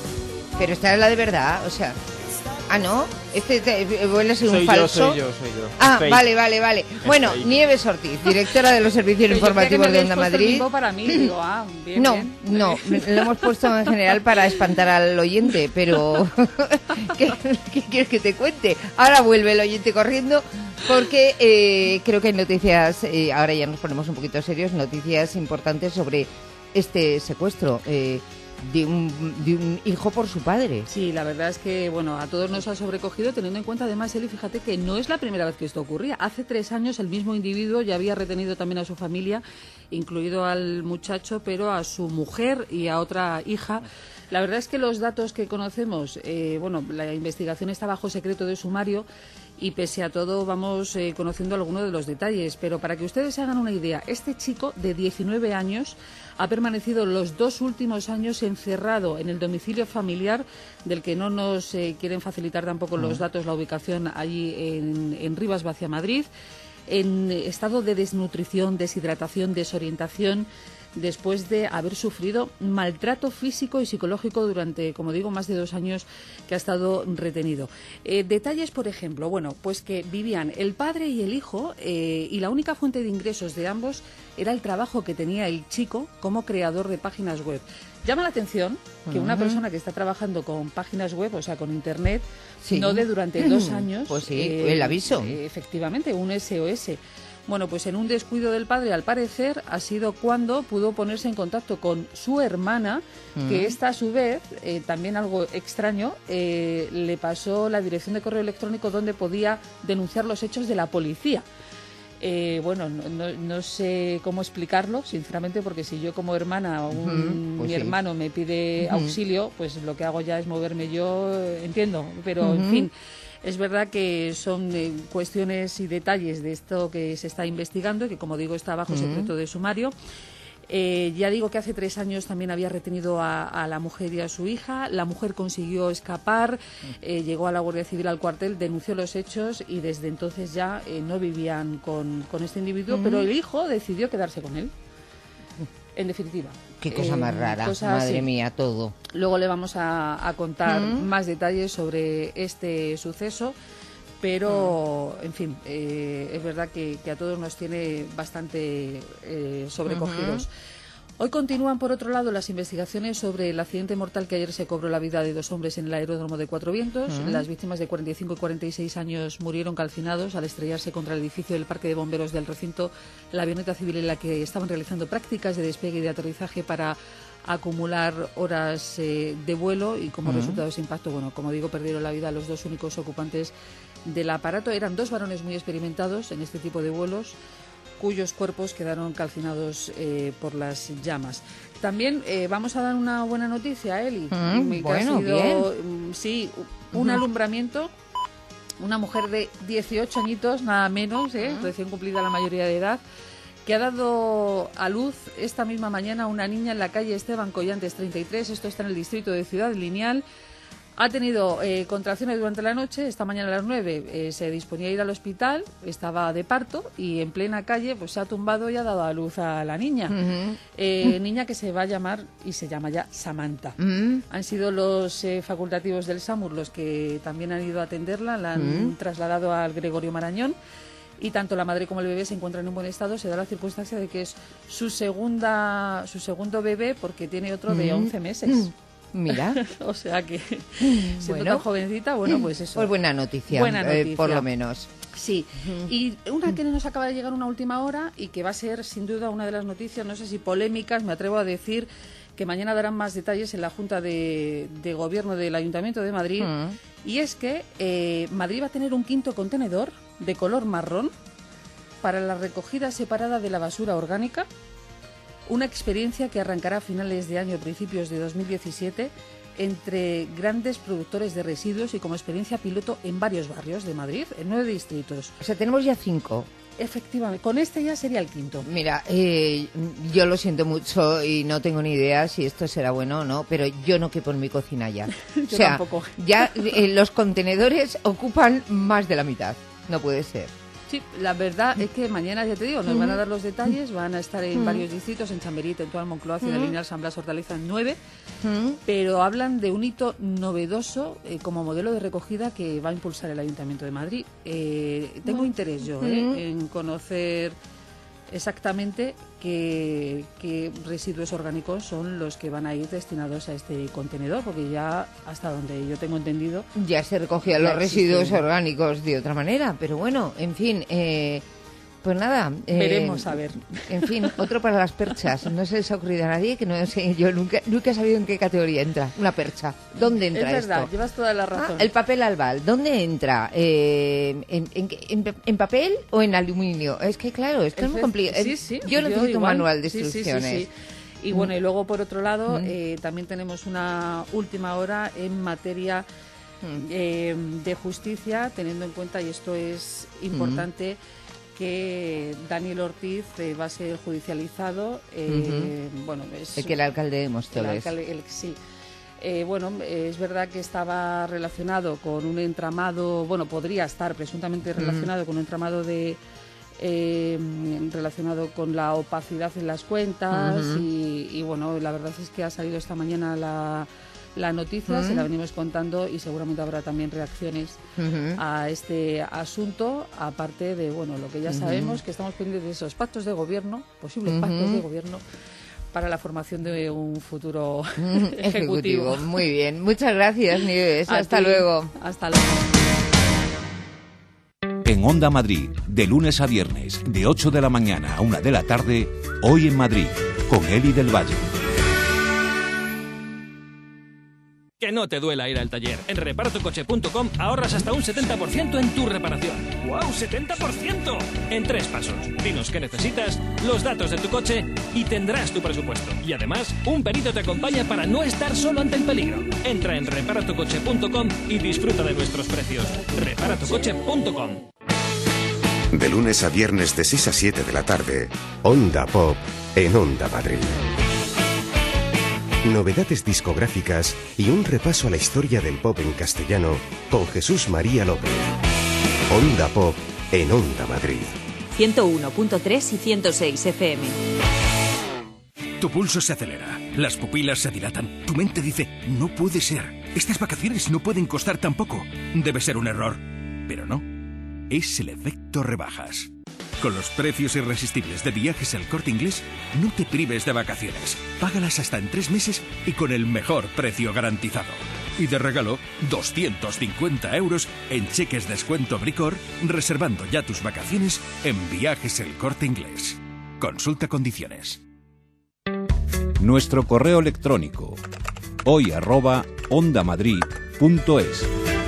Pero esta es la de verdad, o sea... Ah, ¿no? Este te, vuelve a ser un Soy yo, falso. soy yo, soy yo. Ah, Fake. vale, vale, vale. Bueno, fake. Nieves Ortiz, directora de los servicios Pero yo creía que informativos me de habíais Onda puesto el Madrid. bimbo para mí, digo, ah, bien, no, bien. no, lo hemos puesto en general para espantar al oyente, pero ¿qué, qué quieres que te cuente? Ahora vuelve el oyente corriendo porque eh, creo que hay noticias, eh, ahora ya nos ponemos un poquito serios, noticias importantes sobre este secuestro eh, de, un, de un hijo por su padre. Sí, la verdad es que, bueno, a todos nos ha sobrecogido, teniendo en cuenta además, Eli, fíjate que no es la primera vez que esto ocurría. Hace tres años el mismo individuo ya había retenido también a su familia, incluido al muchacho, pero a su mujer y a otra hija. La verdad es que los datos que conocemos, eh, bueno, la investigación está bajo secreto de sumario y pese a todo vamos eh, conociendo algunos de los detalles. Pero para que ustedes se hagan una idea, este chico de diecinueve años ha permanecido los dos últimos años encerrado en el domicilio familiar, del que no nos eh, quieren facilitar tampoco los datos, la ubicación allí en, en Rivas Vacia, Madrid, en estado de desnutrición, deshidratación, desorientación, después de haber sufrido maltrato físico y psicológico durante, como digo, más de dos años que ha estado retenido. Eh, detalles, por ejemplo, bueno, pues que vivían el padre y el hijo eh, y la única fuente de ingresos de ambos era el trabajo que tenía el chico como creador de páginas web. Llama la atención que una Ujú. persona que está trabajando con páginas web, o sea, con Internet, Sí. no de durante dos años... Pues sí, el aviso. eh, efectivamente, un S O S. Bueno, pues en un descuido del padre, al parecer, ha sido cuando pudo ponerse en contacto con su hermana, Mm. que esta a su vez, eh, también algo extraño, eh, le pasó la dirección de correo electrónico donde podía denunciar los hechos de la policía. Eh, bueno, no, no, no sé cómo explicarlo, sinceramente, porque si yo como hermana o un- Ujú, pues mi sí. hermano me pide Ujú. auxilio, pues lo que hago ya es moverme yo, eh, entiendo, pero en Ujú. fin. Es verdad que son eh, cuestiones y detalles de esto que se está investigando y que, como digo, está bajo Ujú. secreto de sumario. Eh, ya digo que hace tres años también había retenido a, a la mujer y a su hija. La mujer consiguió escapar, eh, llegó a la Guardia Civil al cuartel, denunció los hechos y desde entonces ya eh, no vivían con, con este individuo, Ujú. pero el hijo decidió quedarse con él. En definitiva. Qué cosa Eh, más rara, cosa madre así. mía, todo. Luego le vamos a, a contar Mm. más detalles sobre este suceso, pero, Mm. en fin, eh, es verdad que, que a todos nos tiene bastante eh, sobrecogidos. Ujú. Hoy continúan, por otro lado, las investigaciones sobre el accidente mortal que ayer se cobró la vida de dos hombres en el aeródromo de Cuatro Vientos. Mm. Las víctimas de cuarenta y cinco y cuarenta y seis años murieron calcinados al estrellarse contra el edificio del Parque de Bomberos del recinto la avioneta civil en la que estaban realizando prácticas de despegue y de aterrizaje para acumular horas eh, de vuelo, y como mm. resultado de ese impacto, bueno, como digo, perdieron la vida los dos únicos ocupantes del aparato. Eran dos varones muy experimentados en este tipo de vuelos, cuyos cuerpos quedaron calcinados eh, por las llamas. También eh, vamos a dar una buena noticia, Eli. Mm, bueno, sido, bien. Sí, un uh-huh. alumbramiento. Una mujer de dieciocho añitos, nada menos, ¿eh? uh-huh. recién cumplida la mayoría de edad, que ha dado a luz esta misma mañana una niña en la calle Esteban Collantes treinta y tres, esto está en el distrito de Ciudad Lineal. Ha tenido eh, contracciones durante la noche. Esta mañana a las nueve eh, se disponía a ir al hospital, estaba de parto y en plena calle pues se ha tumbado y ha dado a luz a la niña. Uh-huh. Eh, niña que se va a llamar y se llama ya Samantha. Uh-huh. Han sido los eh, facultativos del SAMUR los que también han ido a atenderla, la han uh-huh. trasladado al Gregorio Marañón. Y tanto la madre como el bebé se encuentran en buen estado. Se da la circunstancia de que es su segunda su segundo bebé, porque tiene otro de once meses. Mira. O sea que, siendo bueno, tan jovencita, bueno, pues eso. Pues buena noticia, buena noticia. Eh, por lo menos. Sí. Uh-huh. Y una que nos acaba de llegar una última hora y que va a ser, sin duda, una de las noticias, no sé si polémicas, me atrevo a decir, que mañana darán más detalles en la Junta de, de Gobierno del Ayuntamiento de Madrid. Uh-huh. Y es que eh, Madrid va a tener un quinto contenedor de color marrón para la recogida separada de la basura orgánica. Una experiencia que arrancará a finales de año, principios de dos mil diecisiete, entre grandes productores de residuos y como experiencia piloto en varios barrios de Madrid, en nueve distritos. O sea, tenemos ya cinco. Efectivamente, con este ya sería el quinto. Mira, eh, yo lo siento mucho y no tengo ni idea si esto será bueno o no, pero yo no quepo en mi cocina ya. Yo o sea, tampoco. Ya eh, los contenedores ocupan más de la mitad. No puede ser. Sí, la verdad es que mañana, ya te digo, nos van a dar los detalles, van a estar en varios distritos, en Chamberí, Tentual, Moncloa, Ciudad Lineal, San Blas, Hortaliza, en nueve, pero hablan de un hito novedoso eh, como modelo de recogida que va a impulsar el Ayuntamiento de Madrid. Eh, tengo interés yo eh, en conocer exactamente qué, qué residuos orgánicos son los que van a ir destinados a este contenedor, porque ya, hasta donde yo tengo entendido, ya se recogían los residuos orgánicos de otra manera, pero bueno, en fin, eh, pues nada. Eh, Veremos, a ver. En fin, otro para las perchas. No se les ha ocurrido a nadie, que no sé, yo nunca nunca he sabido en qué categoría entra una percha. ¿Dónde entra esto? Es verdad, esto? Llevas toda la razón. Ah, el papel albal, ¿dónde entra? Eh, en, en, en, ¿En papel o en aluminio? Es que claro, esto el es muy complicado. Sí, sí, yo necesito igual. un manual de instrucciones. Sí, sí, sí, sí. Y bueno, y luego por otro lado, mm. eh, también tenemos una última hora en materia mm. eh, de justicia, teniendo en cuenta, y esto es importante, mm. que Daniel Ortiz eh, va a ser judicializado. Eh, uh-huh. Bueno, es el que el alcalde de Móstoles. El alcalde, el, sí. Eh, bueno, es verdad que estaba relacionado con un entramado, bueno, podría estar presuntamente relacionado uh-huh. con un entramado de eh, relacionado con la opacidad en las cuentas uh-huh. y, y bueno, la verdad es que ha salido esta mañana la La noticia, uh-huh. se la venimos contando y seguramente habrá también reacciones uh-huh. a este asunto, aparte de bueno lo que ya uh-huh. sabemos, que estamos pendientes de esos pactos de gobierno, posibles uh-huh. pactos de gobierno para la formación de un futuro uh-huh. ejecutivo. ejecutivo. Muy bien, muchas gracias, Nieves. A Hasta ti. luego. Hasta luego. En Onda Madrid, de lunes a viernes, de ocho de la mañana a una de la tarde, Hoy en Madrid, con Eli del Valle. Que no te duela ir al taller. En reparatocoche punto com ahorras hasta un setenta por ciento en tu reparación. ¡Guau! ¡setenta por ciento! En tres pasos. Dinos qué necesitas, los datos de tu coche y tendrás tu presupuesto. Y además, un perito te acompaña para no estar solo ante el peligro. Entra en reparatocoche punto com y disfruta de nuestros precios. reparatocoche punto com. De lunes a viernes de seis a siete de la tarde, Onda Pop en Onda Madrid. Novedades discográficas y un repaso a la historia del pop en castellano con Jesús María López. Onda Pop en Onda Madrid. ciento uno punto tres y ciento seis F M. Tu pulso se acelera, las pupilas se dilatan, tu mente dice, no puede ser, estas vacaciones no pueden costar tan poco, debe ser un error. Pero no, es el efecto rebajas. Con los precios irresistibles de Viajes El Corte Inglés, no te prives de vacaciones. Págalas hasta en tres meses y con el mejor precio garantizado. Y de regalo, doscientos cincuenta euros en cheques descuento Bricor, reservando ya tus vacaciones en Viajes El Corte Inglés. Consulta condiciones. Nuestro correo electrónico hoy arroba ondamadrid punto es.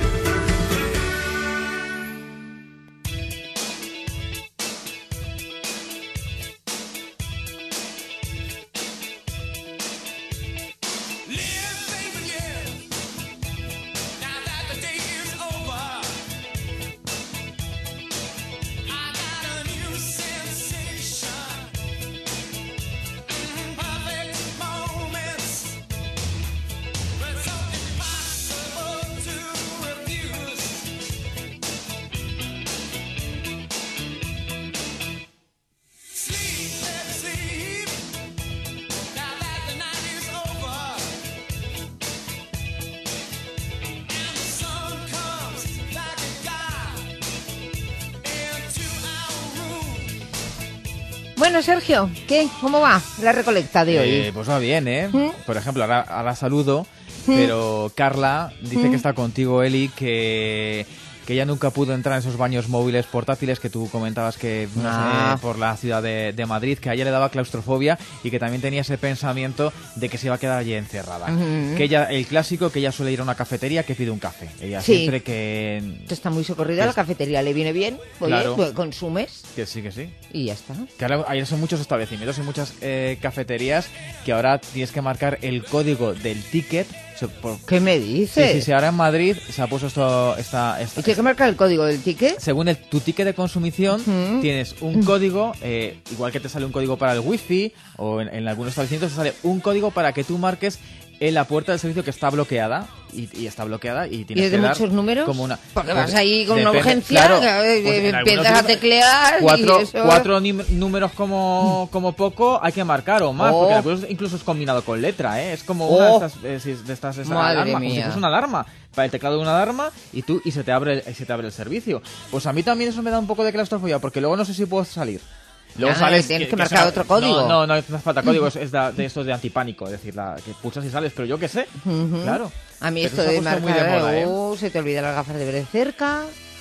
Bueno, Sergio, ¿qué? ¿Cómo va la recolecta de hoy? Eh, pues va bien, ¿eh? ¿Mm? Por ejemplo, ahora, ahora saludo, ¿Mm? pero Carla dice ¿Mm? que está contigo, Eli, que, que ella nunca pudo entrar en esos baños móviles portátiles que tú comentabas que no Ah. sé, por la ciudad de, de Madrid, que a ella le daba claustrofobia y que también tenía ese pensamiento de que se iba a quedar allí encerrada. Ujú. Que ella, el clásico, que ella suele ir a una cafetería que pide un café. Ella Sí. siempre que... Está muy socorrida, que la es- cafetería le viene bien, oye, Claro. pues consumes Que sí, que sí. y ya está. Que ahora hay son muchos establecimientos y muchas eh, cafeterías que ahora tienes que marcar el código del ticket. So, por- ¿Qué me Sí, dices? sí, sí, ahora en Madrid se ha puesto esto, esta, esta- ¿Y tienes que marcar el código del ticket? según el, tu ticket de consumición, Ujú. tienes un código, eh, igual que te sale un código para el wifi, o en, en algunos establecimientos te sale un código para que tú marques en la puerta del servicio que está bloqueada, y, y está bloqueada, y tienes ¿Y es de que dar muchos números? como una... Porque pues, vas ahí con una depende, urgencia, claro, que, pues eh, en algunos empiezas a sitios- teclear cuatro, y eso... cuatro nim- números como, como poco hay que marcar o más, Oh. porque en algunos incluso es combinado con letra, ¿eh? Es como Oh. una de estas, eh, si- de estas esa Madre alarma, como si mía. fuese una alarma, para el teclado de una alarma y tú y se te abre el, se te abre el servicio. Pues a mí también eso me da un poco de claustrofobia, porque luego no sé si puedo salir. Luego Ah, sales tienes que que marcar suena- otro código. No, no, no, no hace falta código, es, es de, de estos de antipánico, es decir, la, que pulsas y sales, pero yo qué sé, Ujú. claro. A mí Pero esto se ha de puesto muy marcar, de moda, ¿eh? o se te olvida las gafas de ver de cerca,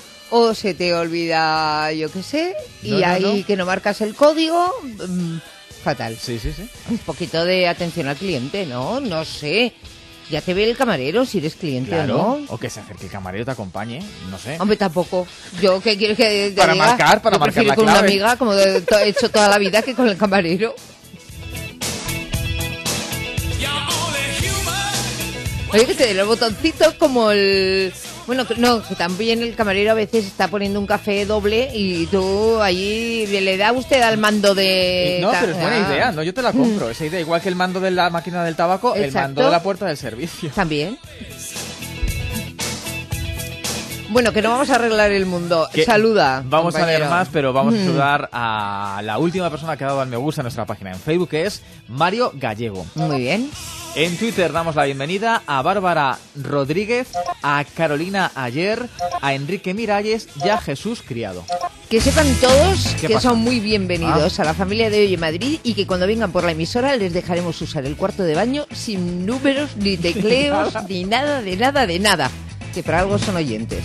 o se te olvida, yo qué sé, y No, no, ahí no. que no marcas el código, mm, fatal. Sí, sí, sí. Un poquito de atención al cliente, ¿no? No sé. Ya te ve el camarero si eres cliente Claro, o no. o que se acerque el camarero te acompañe, no sé. Hombre, tampoco. Yo, ¿qué quieres que te Para diga? marcar, para Yo marcar prefiero la con una clave. amiga, como de- to- he hecho toda la vida, que con el camarero. Oye, que te den los botoncitos como el... Bueno, que- no, que también el camarero a veces está poniendo un café doble y tú allí le da usted al mando de... No, pero es buena Ah. idea, no, yo te la compro. Esa idea, igual que el mando de la máquina del tabaco, el Exacto. mando de la puerta del servicio. También. Bueno, que no vamos a arreglar el mundo. Que Saluda. Vamos a leer compañero. más, pero vamos a Mm. saludar a la última persona que ha dado al me gusta en nuestra página en Facebook, que es Mario Gallego. Muy bien. En Twitter damos la bienvenida a Bárbara Rodríguez, a Carolina Ayer, a Enrique Miralles y a Jesús Criado. Que sepan todos ¿Qué que pasa? son muy bienvenidos a la familia de Hoy en Madrid y que cuando vengan por la emisora les dejaremos usar el cuarto de baño sin números, ni tecleos, ni nada, de nada, de nada. Que para algo son oyentes.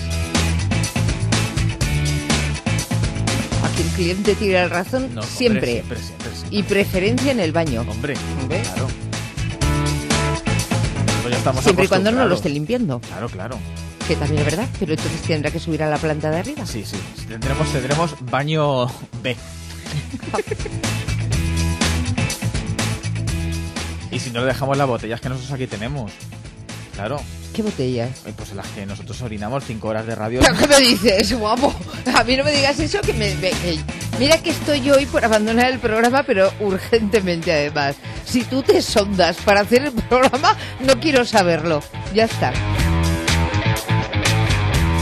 Aquí el cliente tira el razón No, hombre, siempre. siempre, siempre, siempre. Y preferencia en el baño. Hombre, Hombre. claro. Nosotros ya estamos Siempre y cuando no lo acostumbrados. esté limpiando. Claro, claro. Que también es verdad, pero entonces tendrá que subir a la planta de arriba. Sí, sí. Tendremos, tendremos baño B. Y si no le dejamos las botellas que nosotros aquí tenemos. Claro. ¿Qué botellas? Eh, Pues las que nosotros orinamos cinco horas de radio. ¿Pero qué me dices, guapo? A mí no me digas eso, que me... me- que- Mira que estoy hoy por abandonar el programa, pero urgentemente además. Si tú te sondas para hacer el programa, no quiero saberlo. Ya está.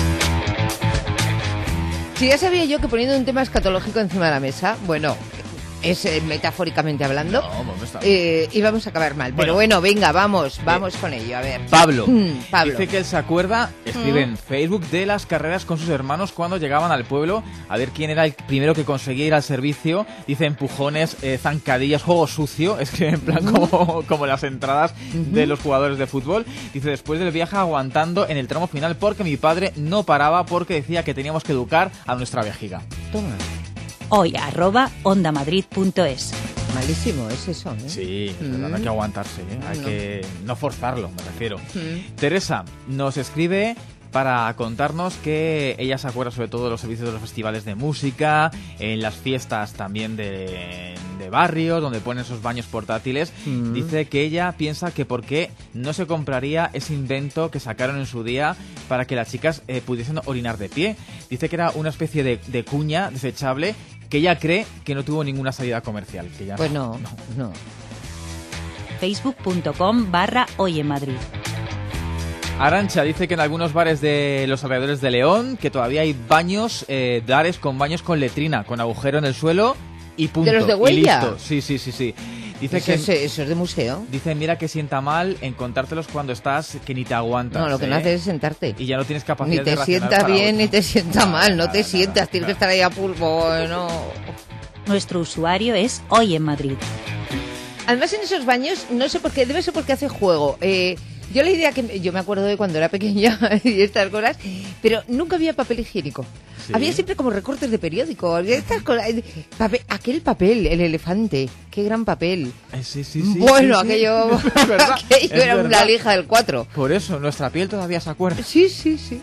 Si ya sabía yo que poniendo un tema escatológico encima de la mesa, bueno, es eh, metafóricamente hablando. No, bueno, está eh, y vamos a acabar mal. Pero bueno, venga, vamos, vamos con ello, a ver. Pablo, Mm, Pablo. dice que él se acuerda, escribe Mm. en Facebook, de las carreras con sus hermanos cuando llegaban al pueblo a ver quién era el primero que conseguía ir al servicio. Dice empujones, eh, zancadillas, juego sucio, es que en plan como, como las entradas de los jugadores de fútbol. Dice, después del viaje aguantando en el tramo final porque mi padre no paraba porque decía que teníamos que educar a nuestra vejiga. Toma. Hoy arroba ondamadrid.es. Malísimo es eso, ¿eh? Sí, es verdad, hay que aguantarse, ¿eh? Hay No. que no forzarlo, me refiero. Mm. Teresa nos escribe para contarnos que ella se acuerda sobre todo de los servicios de los festivales de música, en las fiestas también de, de barrios, donde ponen esos baños portátiles. Mm. Dice que ella piensa que por qué no se compraría ese invento que sacaron en su día para que las chicas eh, pudiesen orinar de pie. Dice que era una especie de, de cuña desechable que ella cree que no tuvo ninguna salida comercial. Que ya Pues no, no. Facebook.com barra Hoy en Madrid. Arancha dice que en algunos bares de los alrededores de León que todavía hay baños, eh, bares con baños con letrina, con agujero en el suelo y punto. ¿De los de y huella? listo. Sí, sí, sí, sí. Dice Eso, que es, eso es de museo. dice, mira que sienta mal encontrártelos cuando estás que ni te aguantas. No, lo que ¿eh? no haces es sentarte. Y ya no tienes capacidad Ni de te reaccionar sienta para bien otro. ni te sienta mal, no te sientas, tienes que estar ahí a pulpo, bueno. Nuestro usuario es Hoy en Madrid. Además en esos baños, no sé por qué, debe ser porque hace juego. Eh, yo la idea que, yo me acuerdo de cuando era pequeña y estas cosas, pero nunca había papel higiénico. Sí. Había siempre como recortes de periódico, había estas cosas, eh, papel- aquel papel, el elefante, qué gran papel. Eh, sí, sí, sí, Bueno, sí, sí. aquello, Es verdad, aquello es era verdad. una lija del cuatro. Por eso, nuestra piel todavía se acuerda. Sí, sí, sí.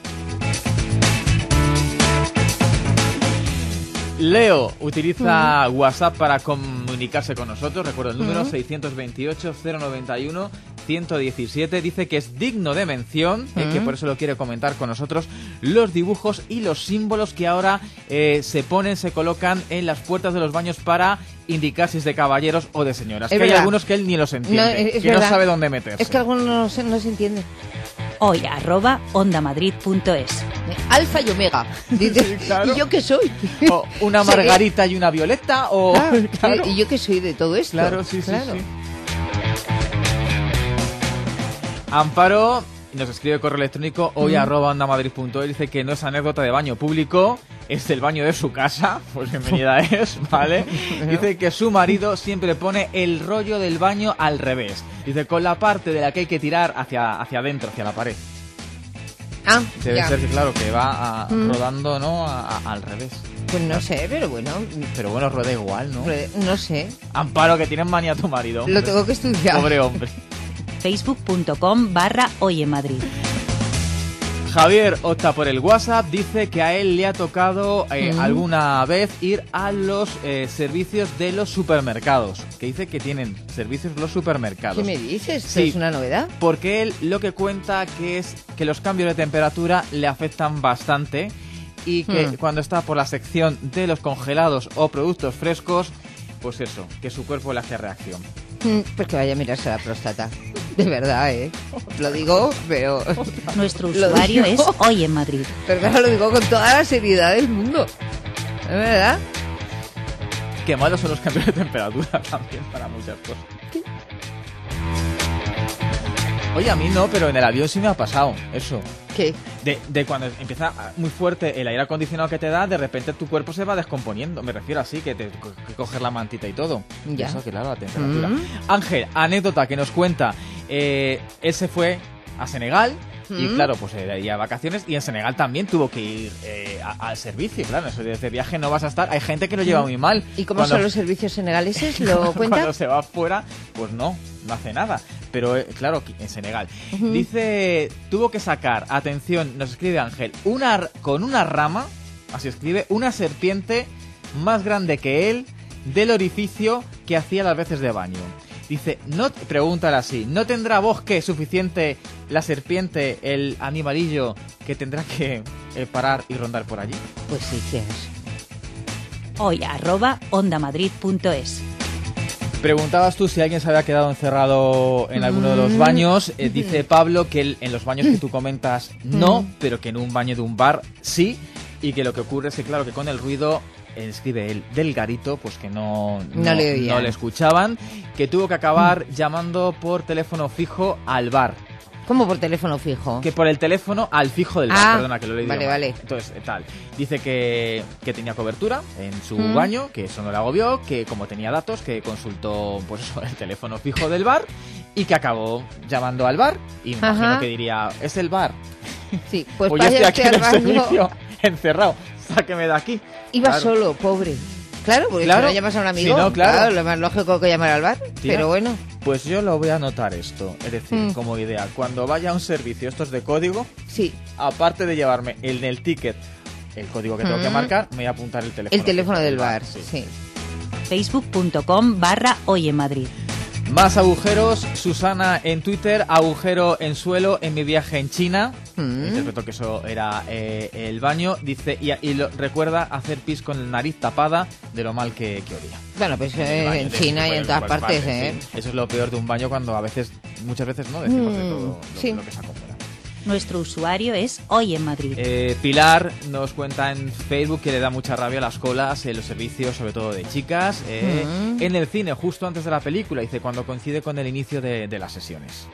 Leo utiliza WhatsApp para comunicarse con nosotros. Recuerdo el número Mm. seiscientos veintiocho, cero noventa y uno, ciento diecisiete. Dice que es digno de mención, eh, Mm. que por eso lo quiere comentar con nosotros, los dibujos y los símbolos que ahora eh, se ponen, se colocan en las puertas de los baños para indicar si es de caballeros o de señoras. Es que hay verdad. algunos que él ni los entiende, No, es- es que no verdad. sabe dónde meterse. Es que algunos no se, no se entienden. Hoy arroba ondamadrid.es. Alfa y Omega. Dice, ¿y yo qué soy? O una Sí. margarita y una violeta, o... Claro, Claro. ¿y yo qué soy de todo esto? Claro, sí, sí, Claro. sí. Amparo nos escribe correo electrónico hoy Mm. arroba ondamadrid.es. Dice que no es anécdota de baño público, es el baño de su casa. Pues bienvenida es, ¿vale? Dice que su marido siempre pone el rollo del baño al revés. Dice, con la parte de la que hay que tirar hacia, hacia adentro, hacia la pared. Ah, Debe ya. ser que, claro, que va a- Mm. rodando, ¿no? A- a- al revés. Pues no sé, pero bueno, Pero bueno, rueda igual, ¿no? no sé. Amparo, que tienes manía tu marido. Lo hombre. tengo que estudiar. Pobre hombre. Facebook.com barra Hoy en Madrid. Javier opta por el WhatsApp, dice que a él le ha tocado eh, Mm. alguna vez ir a los eh, servicios de los supermercados, que dice que tienen servicios los supermercados. ¿Qué me dices? ¿Esto Sí. es una novedad? Porque él lo que cuenta que es que los cambios de temperatura le afectan bastante y que Hmm. cuando está por la sección de los congelados o productos frescos, pues eso, que su cuerpo le hace reacción. Mm, Pues que vaya a mirarse la próstata. De verdad, ¿eh? Lo digo, pero... Nuestro Lo usuario digo. es Hoy en Madrid. Pero claro, lo digo con toda la seriedad del mundo. ¿Es verdad? Qué malos son los cambios de temperatura también para muchas cosas. Oye, a mí no, pero en el avión sí me ha pasado eso. ¿Qué? De, de cuando empieza muy fuerte el aire acondicionado que te da, de repente tu cuerpo se va descomponiendo. Me refiero así, que te que coger la mantita y todo. Ya. Eso, claro, la temperatura. Mm. Ángel, anécdota que nos cuenta. Eh, él se fue a Senegal. Y Mm. claro, pues eh, iba a vacaciones y en Senegal también tuvo que ir eh, a- al servicio. Claro, eso de viaje no vas a estar. Hay gente que lo lleva muy mal. ¿Y cómo Cuando- son los servicios senegaleses? ¿Lo cuenta? Cuando se va afuera, pues no, no hace nada. Pero eh, claro, aquí en Senegal. Ujú. Dice, tuvo que sacar, atención, nos escribe Ángel, una, r- con una rama, así escribe, una serpiente más grande que él del orificio que hacía las veces de baño. Dice, no, pregúntale así, ¿no tendrá bosque suficiente la serpiente, el animalillo, que tendrá que eh, parar y rondar por allí? Pues sí, ¿qué es? Hoy arroba ondamadrid.es. Preguntabas tú si alguien se había quedado encerrado en alguno de los Mm. baños. Eh, dice Pablo que el- en los baños que tú comentas no, Mm. pero que en un baño de un bar sí. Y que lo que ocurre es que, claro, que con el ruido escribe él, del garito, pues que no, no, No le oían. no le escuchaban, que tuvo que acabar llamando por teléfono fijo al bar. ¿Cómo por teléfono fijo? Que por el teléfono al fijo del bar, Ah, perdona, que lo he leído vale, mal. vale. Entonces, eh, tal. Dice que, que tenía cobertura en su Mm. baño, que eso no le agobió, que como tenía datos, que consultó pues eso, el teléfono fijo del bar y que acabó llamando al bar. Y me imagino Ajá. que diría, ¿es el bar? Sí, pues Pues yo estoy vaya aquí usted en el al baño. servicio, encerrado. Sáqueme de aquí. Iba Claro. solo, pobre. Claro, porque Claro. si no llamas a un amigo, Si no, claro. lo más lógico que llamar al bar. Tía, Pero bueno. Pues yo lo voy a anotar esto, es decir, Mm. como idea, cuando vaya a un servicio estos de código, sí. aparte de llevarme el del ticket, el código que tengo que Mm. marcar, me voy a apuntar el teléfono. El teléfono del bar, sí. sí. Facebook.com barra Hoy en Madrid. Más agujeros, Susana en Twitter, agujero en suelo en mi viaje en China. Mm. Interpreto que eso era eh, el baño. Dice, y, y lo, recuerda hacer pis con la nariz tapada de lo mal que, que olía. Bueno, pues El eh, baño en de- China y pues, en todas pues, partes, vale, ¿eh? sí. Eso es lo peor de un baño cuando a veces, muchas veces no decimos de Mm, todo lo, sí. lo que se acomoda. Nuestro usuario es Hoy en Madrid. Eh, Pilar nos cuenta en Facebook que le da mucha rabia las colas en los servicios, sobre todo de chicas, eh, Mm. en el cine, justo antes de la película, dice, cuando coincide con el inicio de, de las sesiones.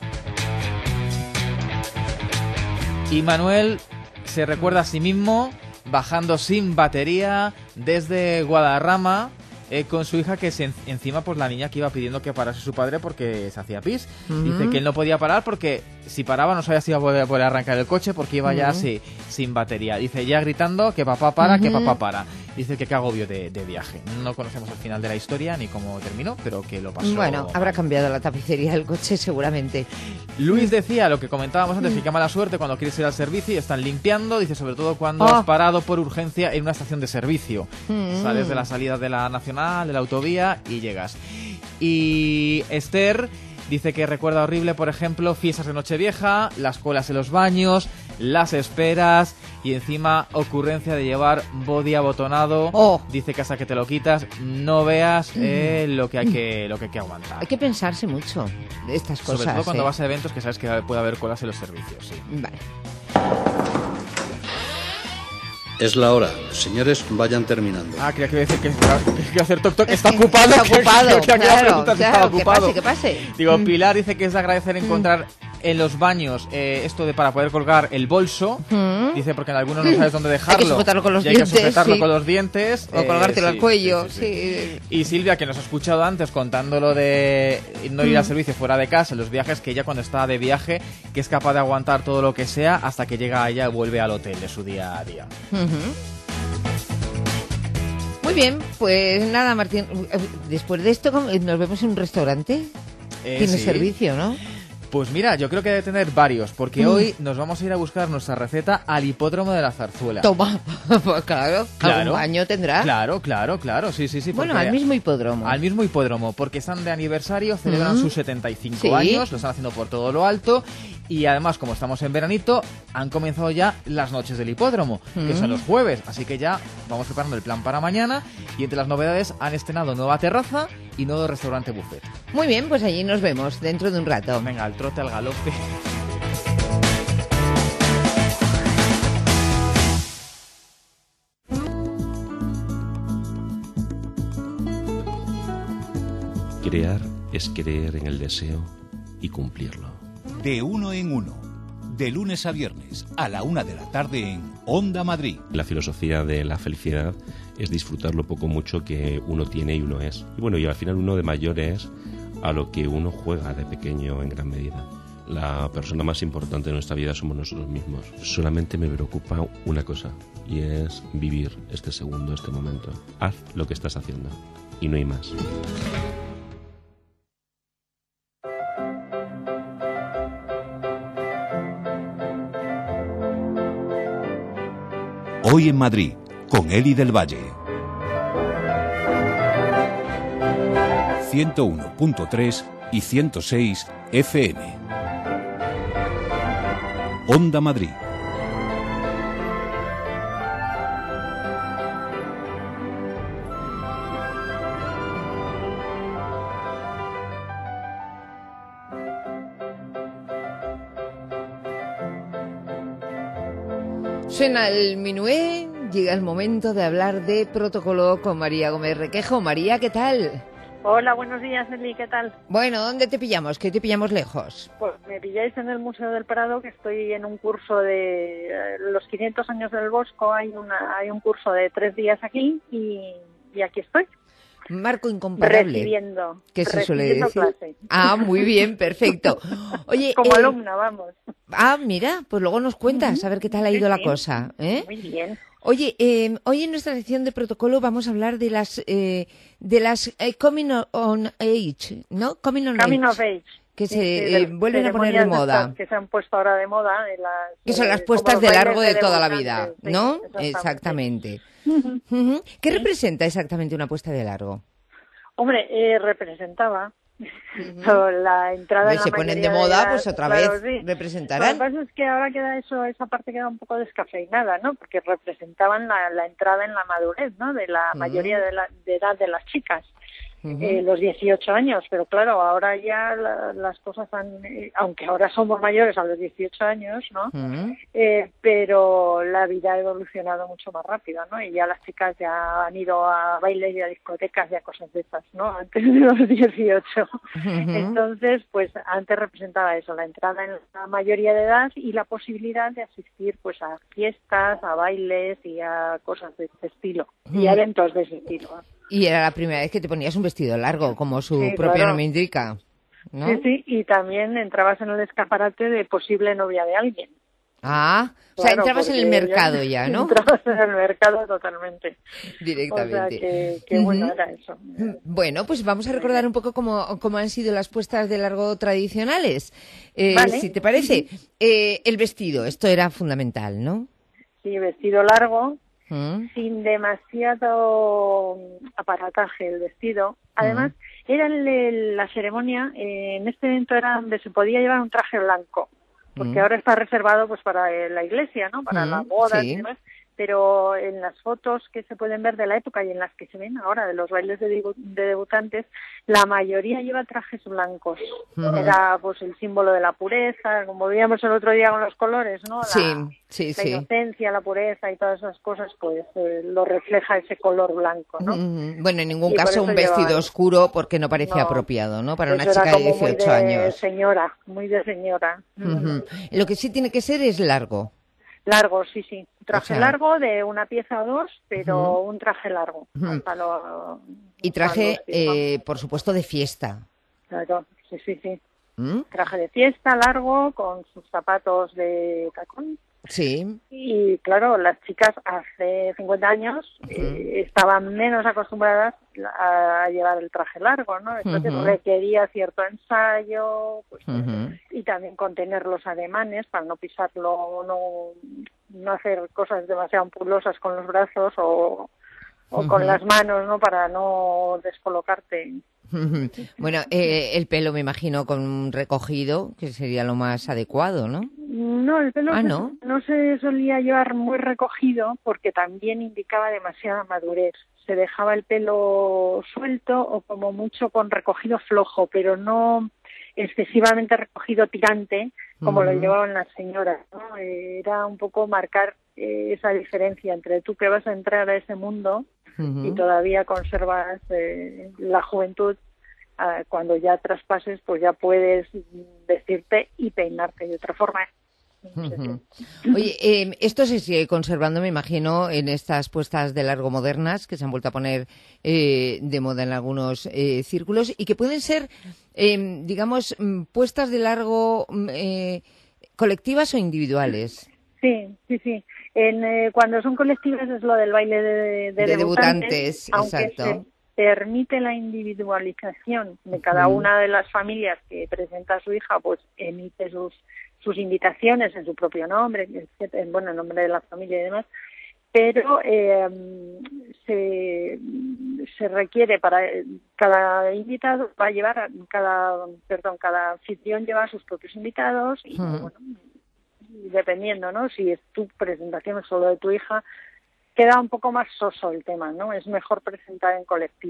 Y Manuel se recuerda a sí mismo bajando sin batería desde Guadarrama eh, con su hija, que se en- encima pues la niña que iba pidiendo que parase su padre porque se hacía pis. Ujú. Dice que él no podía parar porque si paraba no sabía si iba a poder, poder arrancar el coche porque iba ya Ujú. así, sin batería. Dice ya gritando que papá para, que Ujú. papá para. Dice que qué agobio de, de viaje. No conocemos el final de la historia ni cómo terminó, pero que lo pasó. Bueno, habrá cambiado la tapicería del coche seguramente. Luis decía lo que comentábamos antes, que qué mala suerte cuando quieres ir al servicio y están limpiando, dice sobre todo cuando Oh. has parado por urgencia en una estación de servicio. Mm. Sales de la salida de la Nacional, de la autovía y llegas. Y Esther dice que recuerda horrible, por ejemplo, fiestas de Nochevieja, las colas en los baños, las esperas y encima ocurrencia de llevar body abotonado. Oh. Dice que hasta que te lo quitas no veas eh, lo que hay que lo que hay que aguantar. Hay que pensarse mucho de estas cosas. Sobre todo cuando ¿eh? vas a eventos que sabes que puede haber colas en los servicios, sí. Vale. Es la hora. Señores, vayan terminando. Ah, creía que iba a decir que que iba a hacer toc toc. Está ocupado. Está ocupado, Que- que- que aquí la claro, pregunta si claro, estaba que ocupado. pase, que pase. Digo, Mm. Pilar dice que es de agradecer encontrar en los baños eh, esto de para poder colgar el bolso. Mm. Dice porque en algunos no sabes dónde dejarlo. Hay que sujetarlo con los y hay que dientes, sujetarlo sí. con los dientes. O eh, colgártelo sí, al cuello, sí, sí, sí. sí. Y Silvia, que nos ha escuchado antes contándolo de no ir Mm. al servicio fuera de casa, en los viajes, que ella cuando está de viaje, que es capaz de aguantar todo lo que sea hasta que llega allá y vuelve al hotel de su día a día. Ujú. Muy bien, pues nada, Martín. Después de esto, ¿cómo- ¿nos vemos en un restaurante? Eh, Tiene sí. servicio, ¿no? Pues mira, yo creo que debe tener varios, porque Mm. hoy nos vamos a ir a buscar nuestra receta al hipódromo de la Zarzuela. Toma, pues claro, Claro. algún baño tendrá. Claro, claro, claro, sí, sí, sí. Bueno, porque- al mismo hipódromo. Al mismo hipódromo, porque están de aniversario, celebran Mm. sus setenta y cinco Sí. años, lo están haciendo por todo lo alto y además, como estamos en veranito, han comenzado ya las noches del hipódromo, que Mm. son los jueves, así que ya vamos preparando el plan para mañana y entre las novedades han estrenado nueva terraza y nuevo restaurante buffet. Muy bien, pues allí nos vemos dentro de un rato. Venga, al trote, al galope. Crear es creer en el deseo y cumplirlo. De uno en uno. De lunes a viernes a la una de la tarde en Onda Madrid. La filosofía de la felicidad es disfrutar lo poco mucho que uno tiene y uno es. Y bueno, y al final uno de mayor es a lo que uno juega de pequeño en gran medida. La persona más importante de nuestra vida somos nosotros mismos. Solamente me preocupa una cosa, y es vivir este segundo, este momento. Haz lo que estás haciendo, y no hay más. Hoy en Madrid, con Eli del Valle. ciento uno punto tres y ciento seis F M. Onda Madrid. Suena el minué llega el momento de hablar de protocolo con María Gómez Requejo. María, ¿qué tal? Hola, buenos días, Eli, ¿qué tal? Bueno, ¿dónde te pillamos? ¿Qué te pillamos lejos? Pues me pilláis en el Museo del Prado, que estoy en un curso de eh, los quinientos años del Bosco. Hay una hay un curso de tres días aquí y, y aquí estoy. Marco incomparable. Recibiendo. ¿Qué se suele recibiendo decir? clase. Ah, muy bien, perfecto. Oye, Como eh, alumna, vamos. Ah, mira, pues luego nos cuentas a ver qué tal ha ido Sí, la sí. cosa, ¿eh? Muy bien. Oye, eh, hoy en nuestra sección de protocolo vamos a hablar de las eh, de las eh, coming on age, ¿no? Coming on Coming age. of age. Que Sí, se sí, eh, de- vuelven a poner de ceremonias moda. estas que se han puesto ahora de moda. De las, Que son las eh, puestas como de los largo bailes de toda la debutantes, vida, sí, ¿no? exactamente. Exactamente. Ujú. ¿Qué representa exactamente una puesta de largo? Hombre, eh, representaba la entrada Hombre, en la se ponen mayoría de moda, las- pues otra claro, vez sí. representarán. Lo que pasa es que ahora queda eso, esa parte queda un poco descafeinada, ¿no? Porque representaban la, la entrada en la madurez, ¿no? De la Mm. mayoría de, la, de edad de las chicas. Ujú. Eh, los dieciocho años, pero claro, ahora ya la- las cosas han, eh, aunque ahora somos mayores a los dieciocho años, ¿no? Mm. Eh, pero la vida ha evolucionado mucho más rápido, ¿no? Y ya las chicas ya han ido a bailes y a discotecas y a cosas de esas, ¿no? Antes de los dieciocho. Ujú. Entonces, pues antes representaba eso, la entrada en la mayoría de edad y la posibilidad de asistir pues a fiestas, a bailes y a cosas de este estilo, y a Ujú. eventos de ese estilo. Y era la primera vez que te ponías un vestido largo, como su Sí, propio claro. nombre indica, ¿no? Sí, sí, y también entrabas en el escaparate de posible novia de alguien. Ah, o sea, Claro, entrabas en el porque mercado ya, ¿no? Entrabas en el mercado totalmente. Directamente. O sea, que, que bueno Ujú. era eso. Bueno, pues vamos a recordar un poco cómo, cómo han sido las puestas de largo tradicionales. Eh, Vale. Si te parece, eh, el vestido, esto era fundamental, ¿no? Sí, vestido largo, Mm. sin demasiado aparataje el vestido. Además, era el- el- la ceremonia, eh, en este evento era donde se podía llevar un traje blanco, porque Mm. ahora está reservado pues para eh, la iglesia, ¿no? Para Mm, las bodas sí. y demás. Pero en las fotos que se pueden ver de la época y en las que se ven ahora de los bailes de, debu- de debutantes, la mayoría lleva trajes blancos. Ujú. Era pues el símbolo de la pureza, como veíamos el otro día con los colores, ¿no? La, Sí, sí, la sí. inocencia, la pureza y todas esas cosas, pues eh, lo refleja ese color blanco, ¿no? Ujú. Bueno, en ningún Y por caso eso un vestido llevaban- oscuro porque no parecía No, apropiado, ¿no? Para una Eso era chica de como muy dieciocho años. señora, muy de señora. Ujú. Lo que sí tiene que ser es largo. Largo, sí, sí. Traje O sea- largo de una pieza o dos, pero Ujú. un traje largo. Ujú. Hasta lo- Y traje, hasta los pies, eh, por supuesto, de fiesta. Claro, sí, sí, sí. ¿Mm? Traje de fiesta largo con sus zapatos de tacón. Sí. Y claro, las chicas hace cincuenta años eh, estaban menos acostumbradas a, a llevar el traje largo, ¿no? Entonces Ujú. requería cierto ensayo, pues, Ujú. y también contener los ademanes para no pisarlo, no, no hacer cosas demasiado ampulosas con los brazos o, o Ujú. con las manos, ¿no? Para no descolocarte. Ujú. Bueno, eh, el pelo me imagino con un recogido, que sería lo más adecuado, ¿no? No, el pelo Ah, se- ¿no? no se solía llevar muy recogido porque también indicaba demasiada madurez. Se dejaba el pelo suelto o como mucho con recogido flojo, pero no excesivamente recogido tirante como lo Ujú. llevaban las señoras, ¿no? Eh, Era un poco marcar eh, esa diferencia entre tú que vas a entrar a ese mundo Ujú. y todavía conservas eh, la juventud. Ah, cuando ya traspases, pues ya puedes vestirte y peinarte de otra forma. Ujú. Oye, eh, esto se sigue conservando, me imagino, en estas puestas de largo modernas que se han vuelto a poner eh, de moda en algunos eh, círculos y que pueden ser, eh, digamos, mm, puestas de largo mm, eh, colectivas o individuales. Sí, sí, sí. En, eh, cuando son colectivas es lo del baile de, de, De debutantes, debutantes, aunque exacto. se permite la individualización de cada Ujú. una de las familias que presenta a su hija, pues emite sus sus invitaciones en su propio nombre, etcétera, en bueno, en nombre de la familia y demás, pero eh, se, se requiere para cada invitado va a llevar cada perdón cada anfitrión lleva a sus propios invitados y Ujú. bueno, y dependiendo, ¿no? Si es tu presentación solo de tu hija, queda un poco más soso el tema, ¿no? Es mejor presentar en colectivo.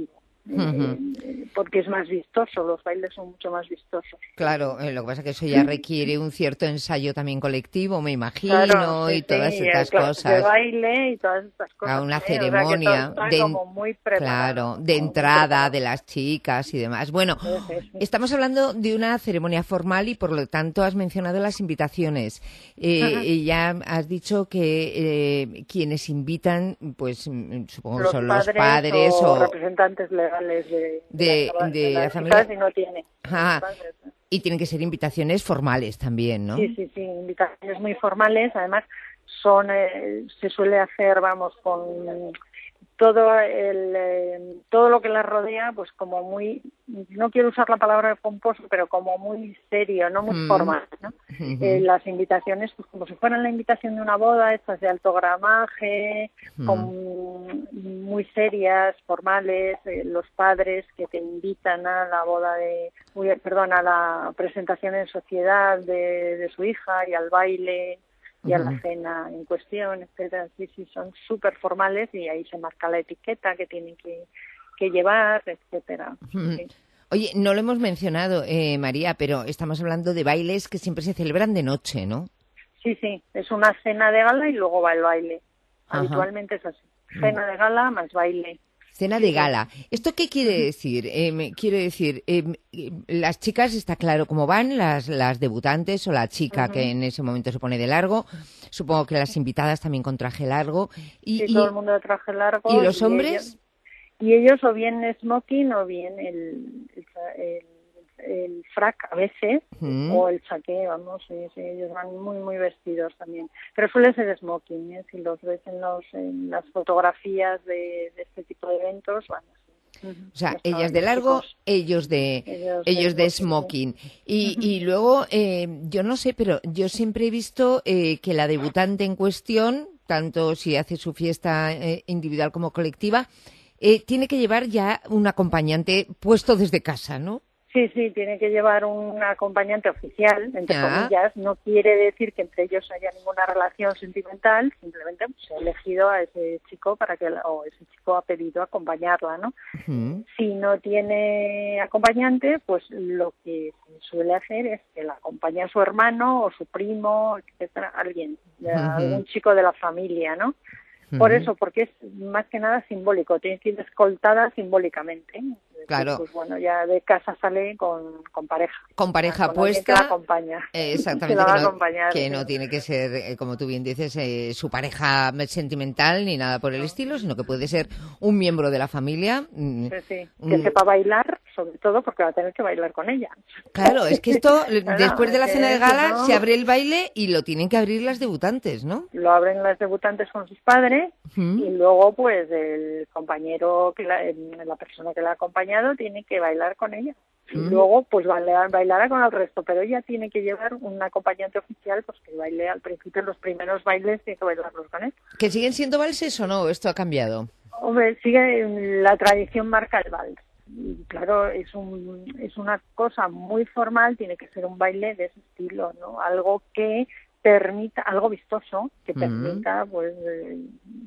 Ujú. eh, porque es más vistoso, los bailes son mucho más vistosos. Claro, eh, lo que pasa es que eso ya requiere un cierto ensayo también colectivo, me imagino, Claro, sí, y todas sí, estas clases de cosas. baile y todas estas cosas. A una ¿eh? O sea, que ceremonia todo está de, como muy preparado. claro, de entrada de las chicas y demás. Bueno, Sí, sí, sí. estamos hablando de una ceremonia formal y por lo tanto has mencionado las invitaciones. Eh, Ajá. y ya has dicho que eh, quienes invitan, pues mm, supongo que Los son padres los padres o, o representantes legales de, de, la, de la las familia. chicas y no tiene. Ajá. Los padres, ¿no? Y tienen que ser invitaciones formales también, ¿no? Sí, sí, sí, invitaciones muy formales. Además, son eh, se suele hacer, vamos, con todo el eh, todo lo que las rodea, pues como muy, no quiero usar la palabra pomposo, pero como muy serio, no muy Mm. formal, ¿no? Ujú. Eh, las invitaciones, pues como si fueran la invitación de una boda, estas de alto gramaje, Mm. con, muy serias, formales, eh, los padres que te invitan a la boda de, uy, perdón, a la presentación en sociedad de, de su hija y al baile y a la Ujú. cena en cuestión, etcétera. Sí, sí, son súper formales y ahí se marca la etiqueta que tienen que, que llevar, etcétera. Ujú. Sí. Oye, no lo hemos mencionado, eh, María, pero estamos hablando de bailes que siempre se celebran de noche, ¿no? Sí, sí, es una cena de gala y luego va el baile. Ajá. Habitualmente es así. Cena de gala más baile. Cena de gala. ¿Esto qué quiere decir? Eh, me- quiero decir, eh, eh, las chicas, está claro cómo van, las, las debutantes o la chica Ujú. que en ese momento se pone de largo. Supongo que las invitadas también con traje largo. Y, Sí, y- todo el mundo de traje largo. ¿y los hombres? Ellos, y ellos o bien smoking o bien el, el, el, el frac a veces, Mm. o el chaqué, vamos, sí, sí, ellos van muy, muy vestidos también. Pero suele ser smoking, ¿eh? Si los ves en, los, en las fotografías de, de este tipo de eventos, van así. Ujú. O sea, Los ellas de largo, chicos. ellos de Ellos de ellos de smoking, smoking. Y, y luego, eh, yo no sé, pero yo siempre he visto eh, que la debutante en cuestión, tanto si hace su fiesta eh, individual como colectiva, eh, tiene que llevar ya un acompañante puesto desde casa, ¿no? Sí, sí, tiene que llevar un acompañante oficial, entre Ah. comillas. No quiere decir que entre ellos haya ninguna relación sentimental, simplemente pues, se ha elegido a ese chico para que, la- o ese chico ha pedido acompañarla, ¿no? Ujú. Si no tiene acompañante, pues lo que se suele hacer es que la acompañe a su hermano o su primo, etcétera, alguien, de- Ujú. algún chico de la familia, ¿no? Por Ujú. eso, porque es más que nada simbólico, tiene que ir escoltada simbólicamente. Es decir, Claro. Pues bueno, ya de casa sale con, con pareja. Con pareja con alguien puesta. que la acompaña. Eh, Que exactamente, la va que a no, acompañar. que sí. no tiene que ser, eh, como tú bien dices, eh, su pareja sentimental ni nada por el estilo, sino que puede ser un miembro de la familia. mm, Sí, sí. Que mm, sepa bailar, sobre todo porque va a tener que bailar con ella. Claro, es que esto, Claro, después de la es cena de que gala, no- se abre el baile y lo tienen que abrir las debutantes, ¿no? Lo abren las debutantes con sus padres Ujú. y luego pues el compañero, que la, la persona que la ha acompañado tiene que bailar con ella. Y Mm. luego pues bailar, bailará con el resto, pero ella tiene que llevar un acompañante oficial pues que baile al principio los primeros bailes, tiene que bailarlos con él. ¿Que siguen siendo valses o no? Esto ha cambiado. Hombre, sigue la tradición marca el vals. Y claro, es un es una cosa muy formal, tiene que ser un baile de ese estilo, ¿no? Algo que permita, algo vistoso, que Ujú. permita pues eh,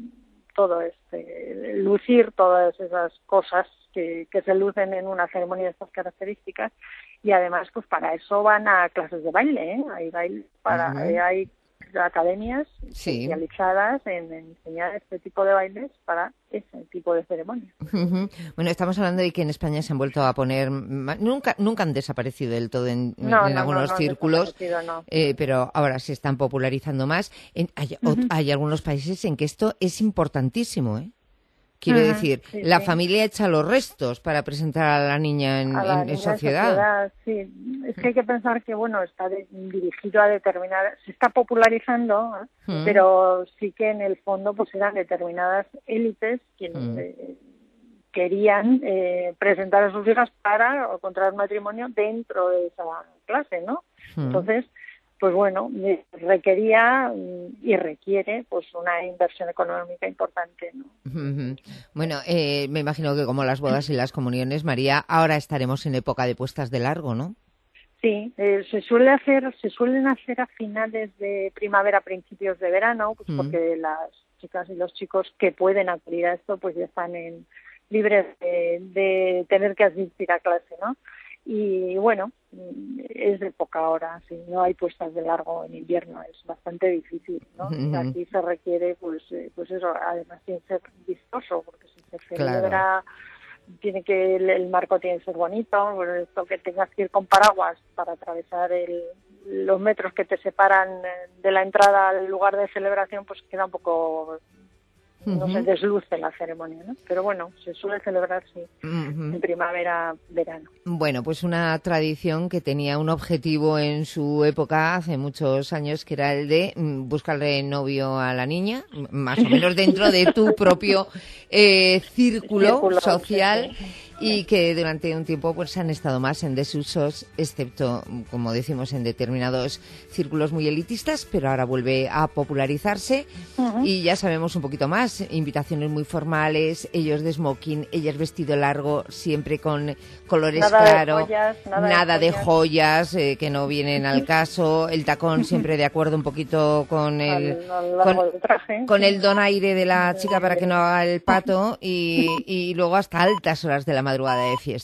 todo este, lucir todas esas cosas que, que se lucen en una ceremonia de estas características. Y además pues para eso van a clases de baile, ¿eh? Hay baile para, Ujú. eh, hay academias Sí. especializadas en enseñar este tipo de bailes para ese tipo de ceremonias. Ujú. Bueno, estamos hablando de que en España se han vuelto a poner, ma- nunca nunca han desaparecido del todo en, No, en no, algunos no, no han círculos, desaparecido, no. eh, pero ahora se están popularizando más. En- hay, o- Ujú. hay algunos países en que esto es importantísimo, ¿eh? Quiero Ujú, decir, sí, la sí. familia echa los restos para presentar a la niña en, A la en- en niña en sociedad. Sí, es que hay que pensar que, bueno, está de- dirigido a determinar, se está popularizando, ¿eh? Mm. pero sí que en el fondo pues eran determinadas élites quienes Mm. eh, querían eh, presentar a sus hijas para contraer matrimonio dentro de esa clase, ¿no? Mm. Entonces, pues bueno, eh, requería mm, y requiere pues una inversión económica importante, ¿no? Ujú. Bueno, eh, me imagino que como las bodas y las comuniones, María, ahora estaremos en época de puestas de largo, ¿no? Sí, eh, se suele hacer, se suelen hacer a finales de primavera, principios de verano, pues Mm. porque las chicas y los chicos que pueden acudir a esto, pues ya están en, libres de, de tener que asistir a clase, ¿no? Y bueno, es de época ahora, si no hay puestas de largo en invierno, es bastante difícil, ¿no? Uh-huh. Aquí se requiere, pues, eh, pues eso, además tiene que ser vistoso, porque si se celebra, Claro. tiene que el, el marco tiene que ser bonito, bueno, esto que tengas que ir con paraguas para atravesar el, los metros que te separan de la entrada al lugar de celebración, pues queda un poco, no Ujú. se desluce la ceremonia, ¿no? Pero bueno, se suele celebrar, sí, Ujú. en primavera, verano. Bueno, pues una tradición que tenía un objetivo en su época, hace muchos años, que era el de mm, buscarle novio a la niña, m- más o menos dentro de tu propio eh, círculo, Círculo, social, sí, sí. y que durante un tiempo pues han estado más en desusos, excepto, como decimos, en determinados círculos muy elitistas, pero ahora vuelve a popularizarse. Ujú. Y ya sabemos un poquito más, invitaciones muy formales, ellos de smoking, ellas vestido largo, siempre con colores Nada de claros, joyas, nada de nada de joyas. joyas eh, que no vienen al caso, el tacón siempre de acuerdo un poquito con el Al- al largo con, del traje. con el donaire de la chica para que no haga el pato y, y luego hasta altas horas de la madrugada de fiesta.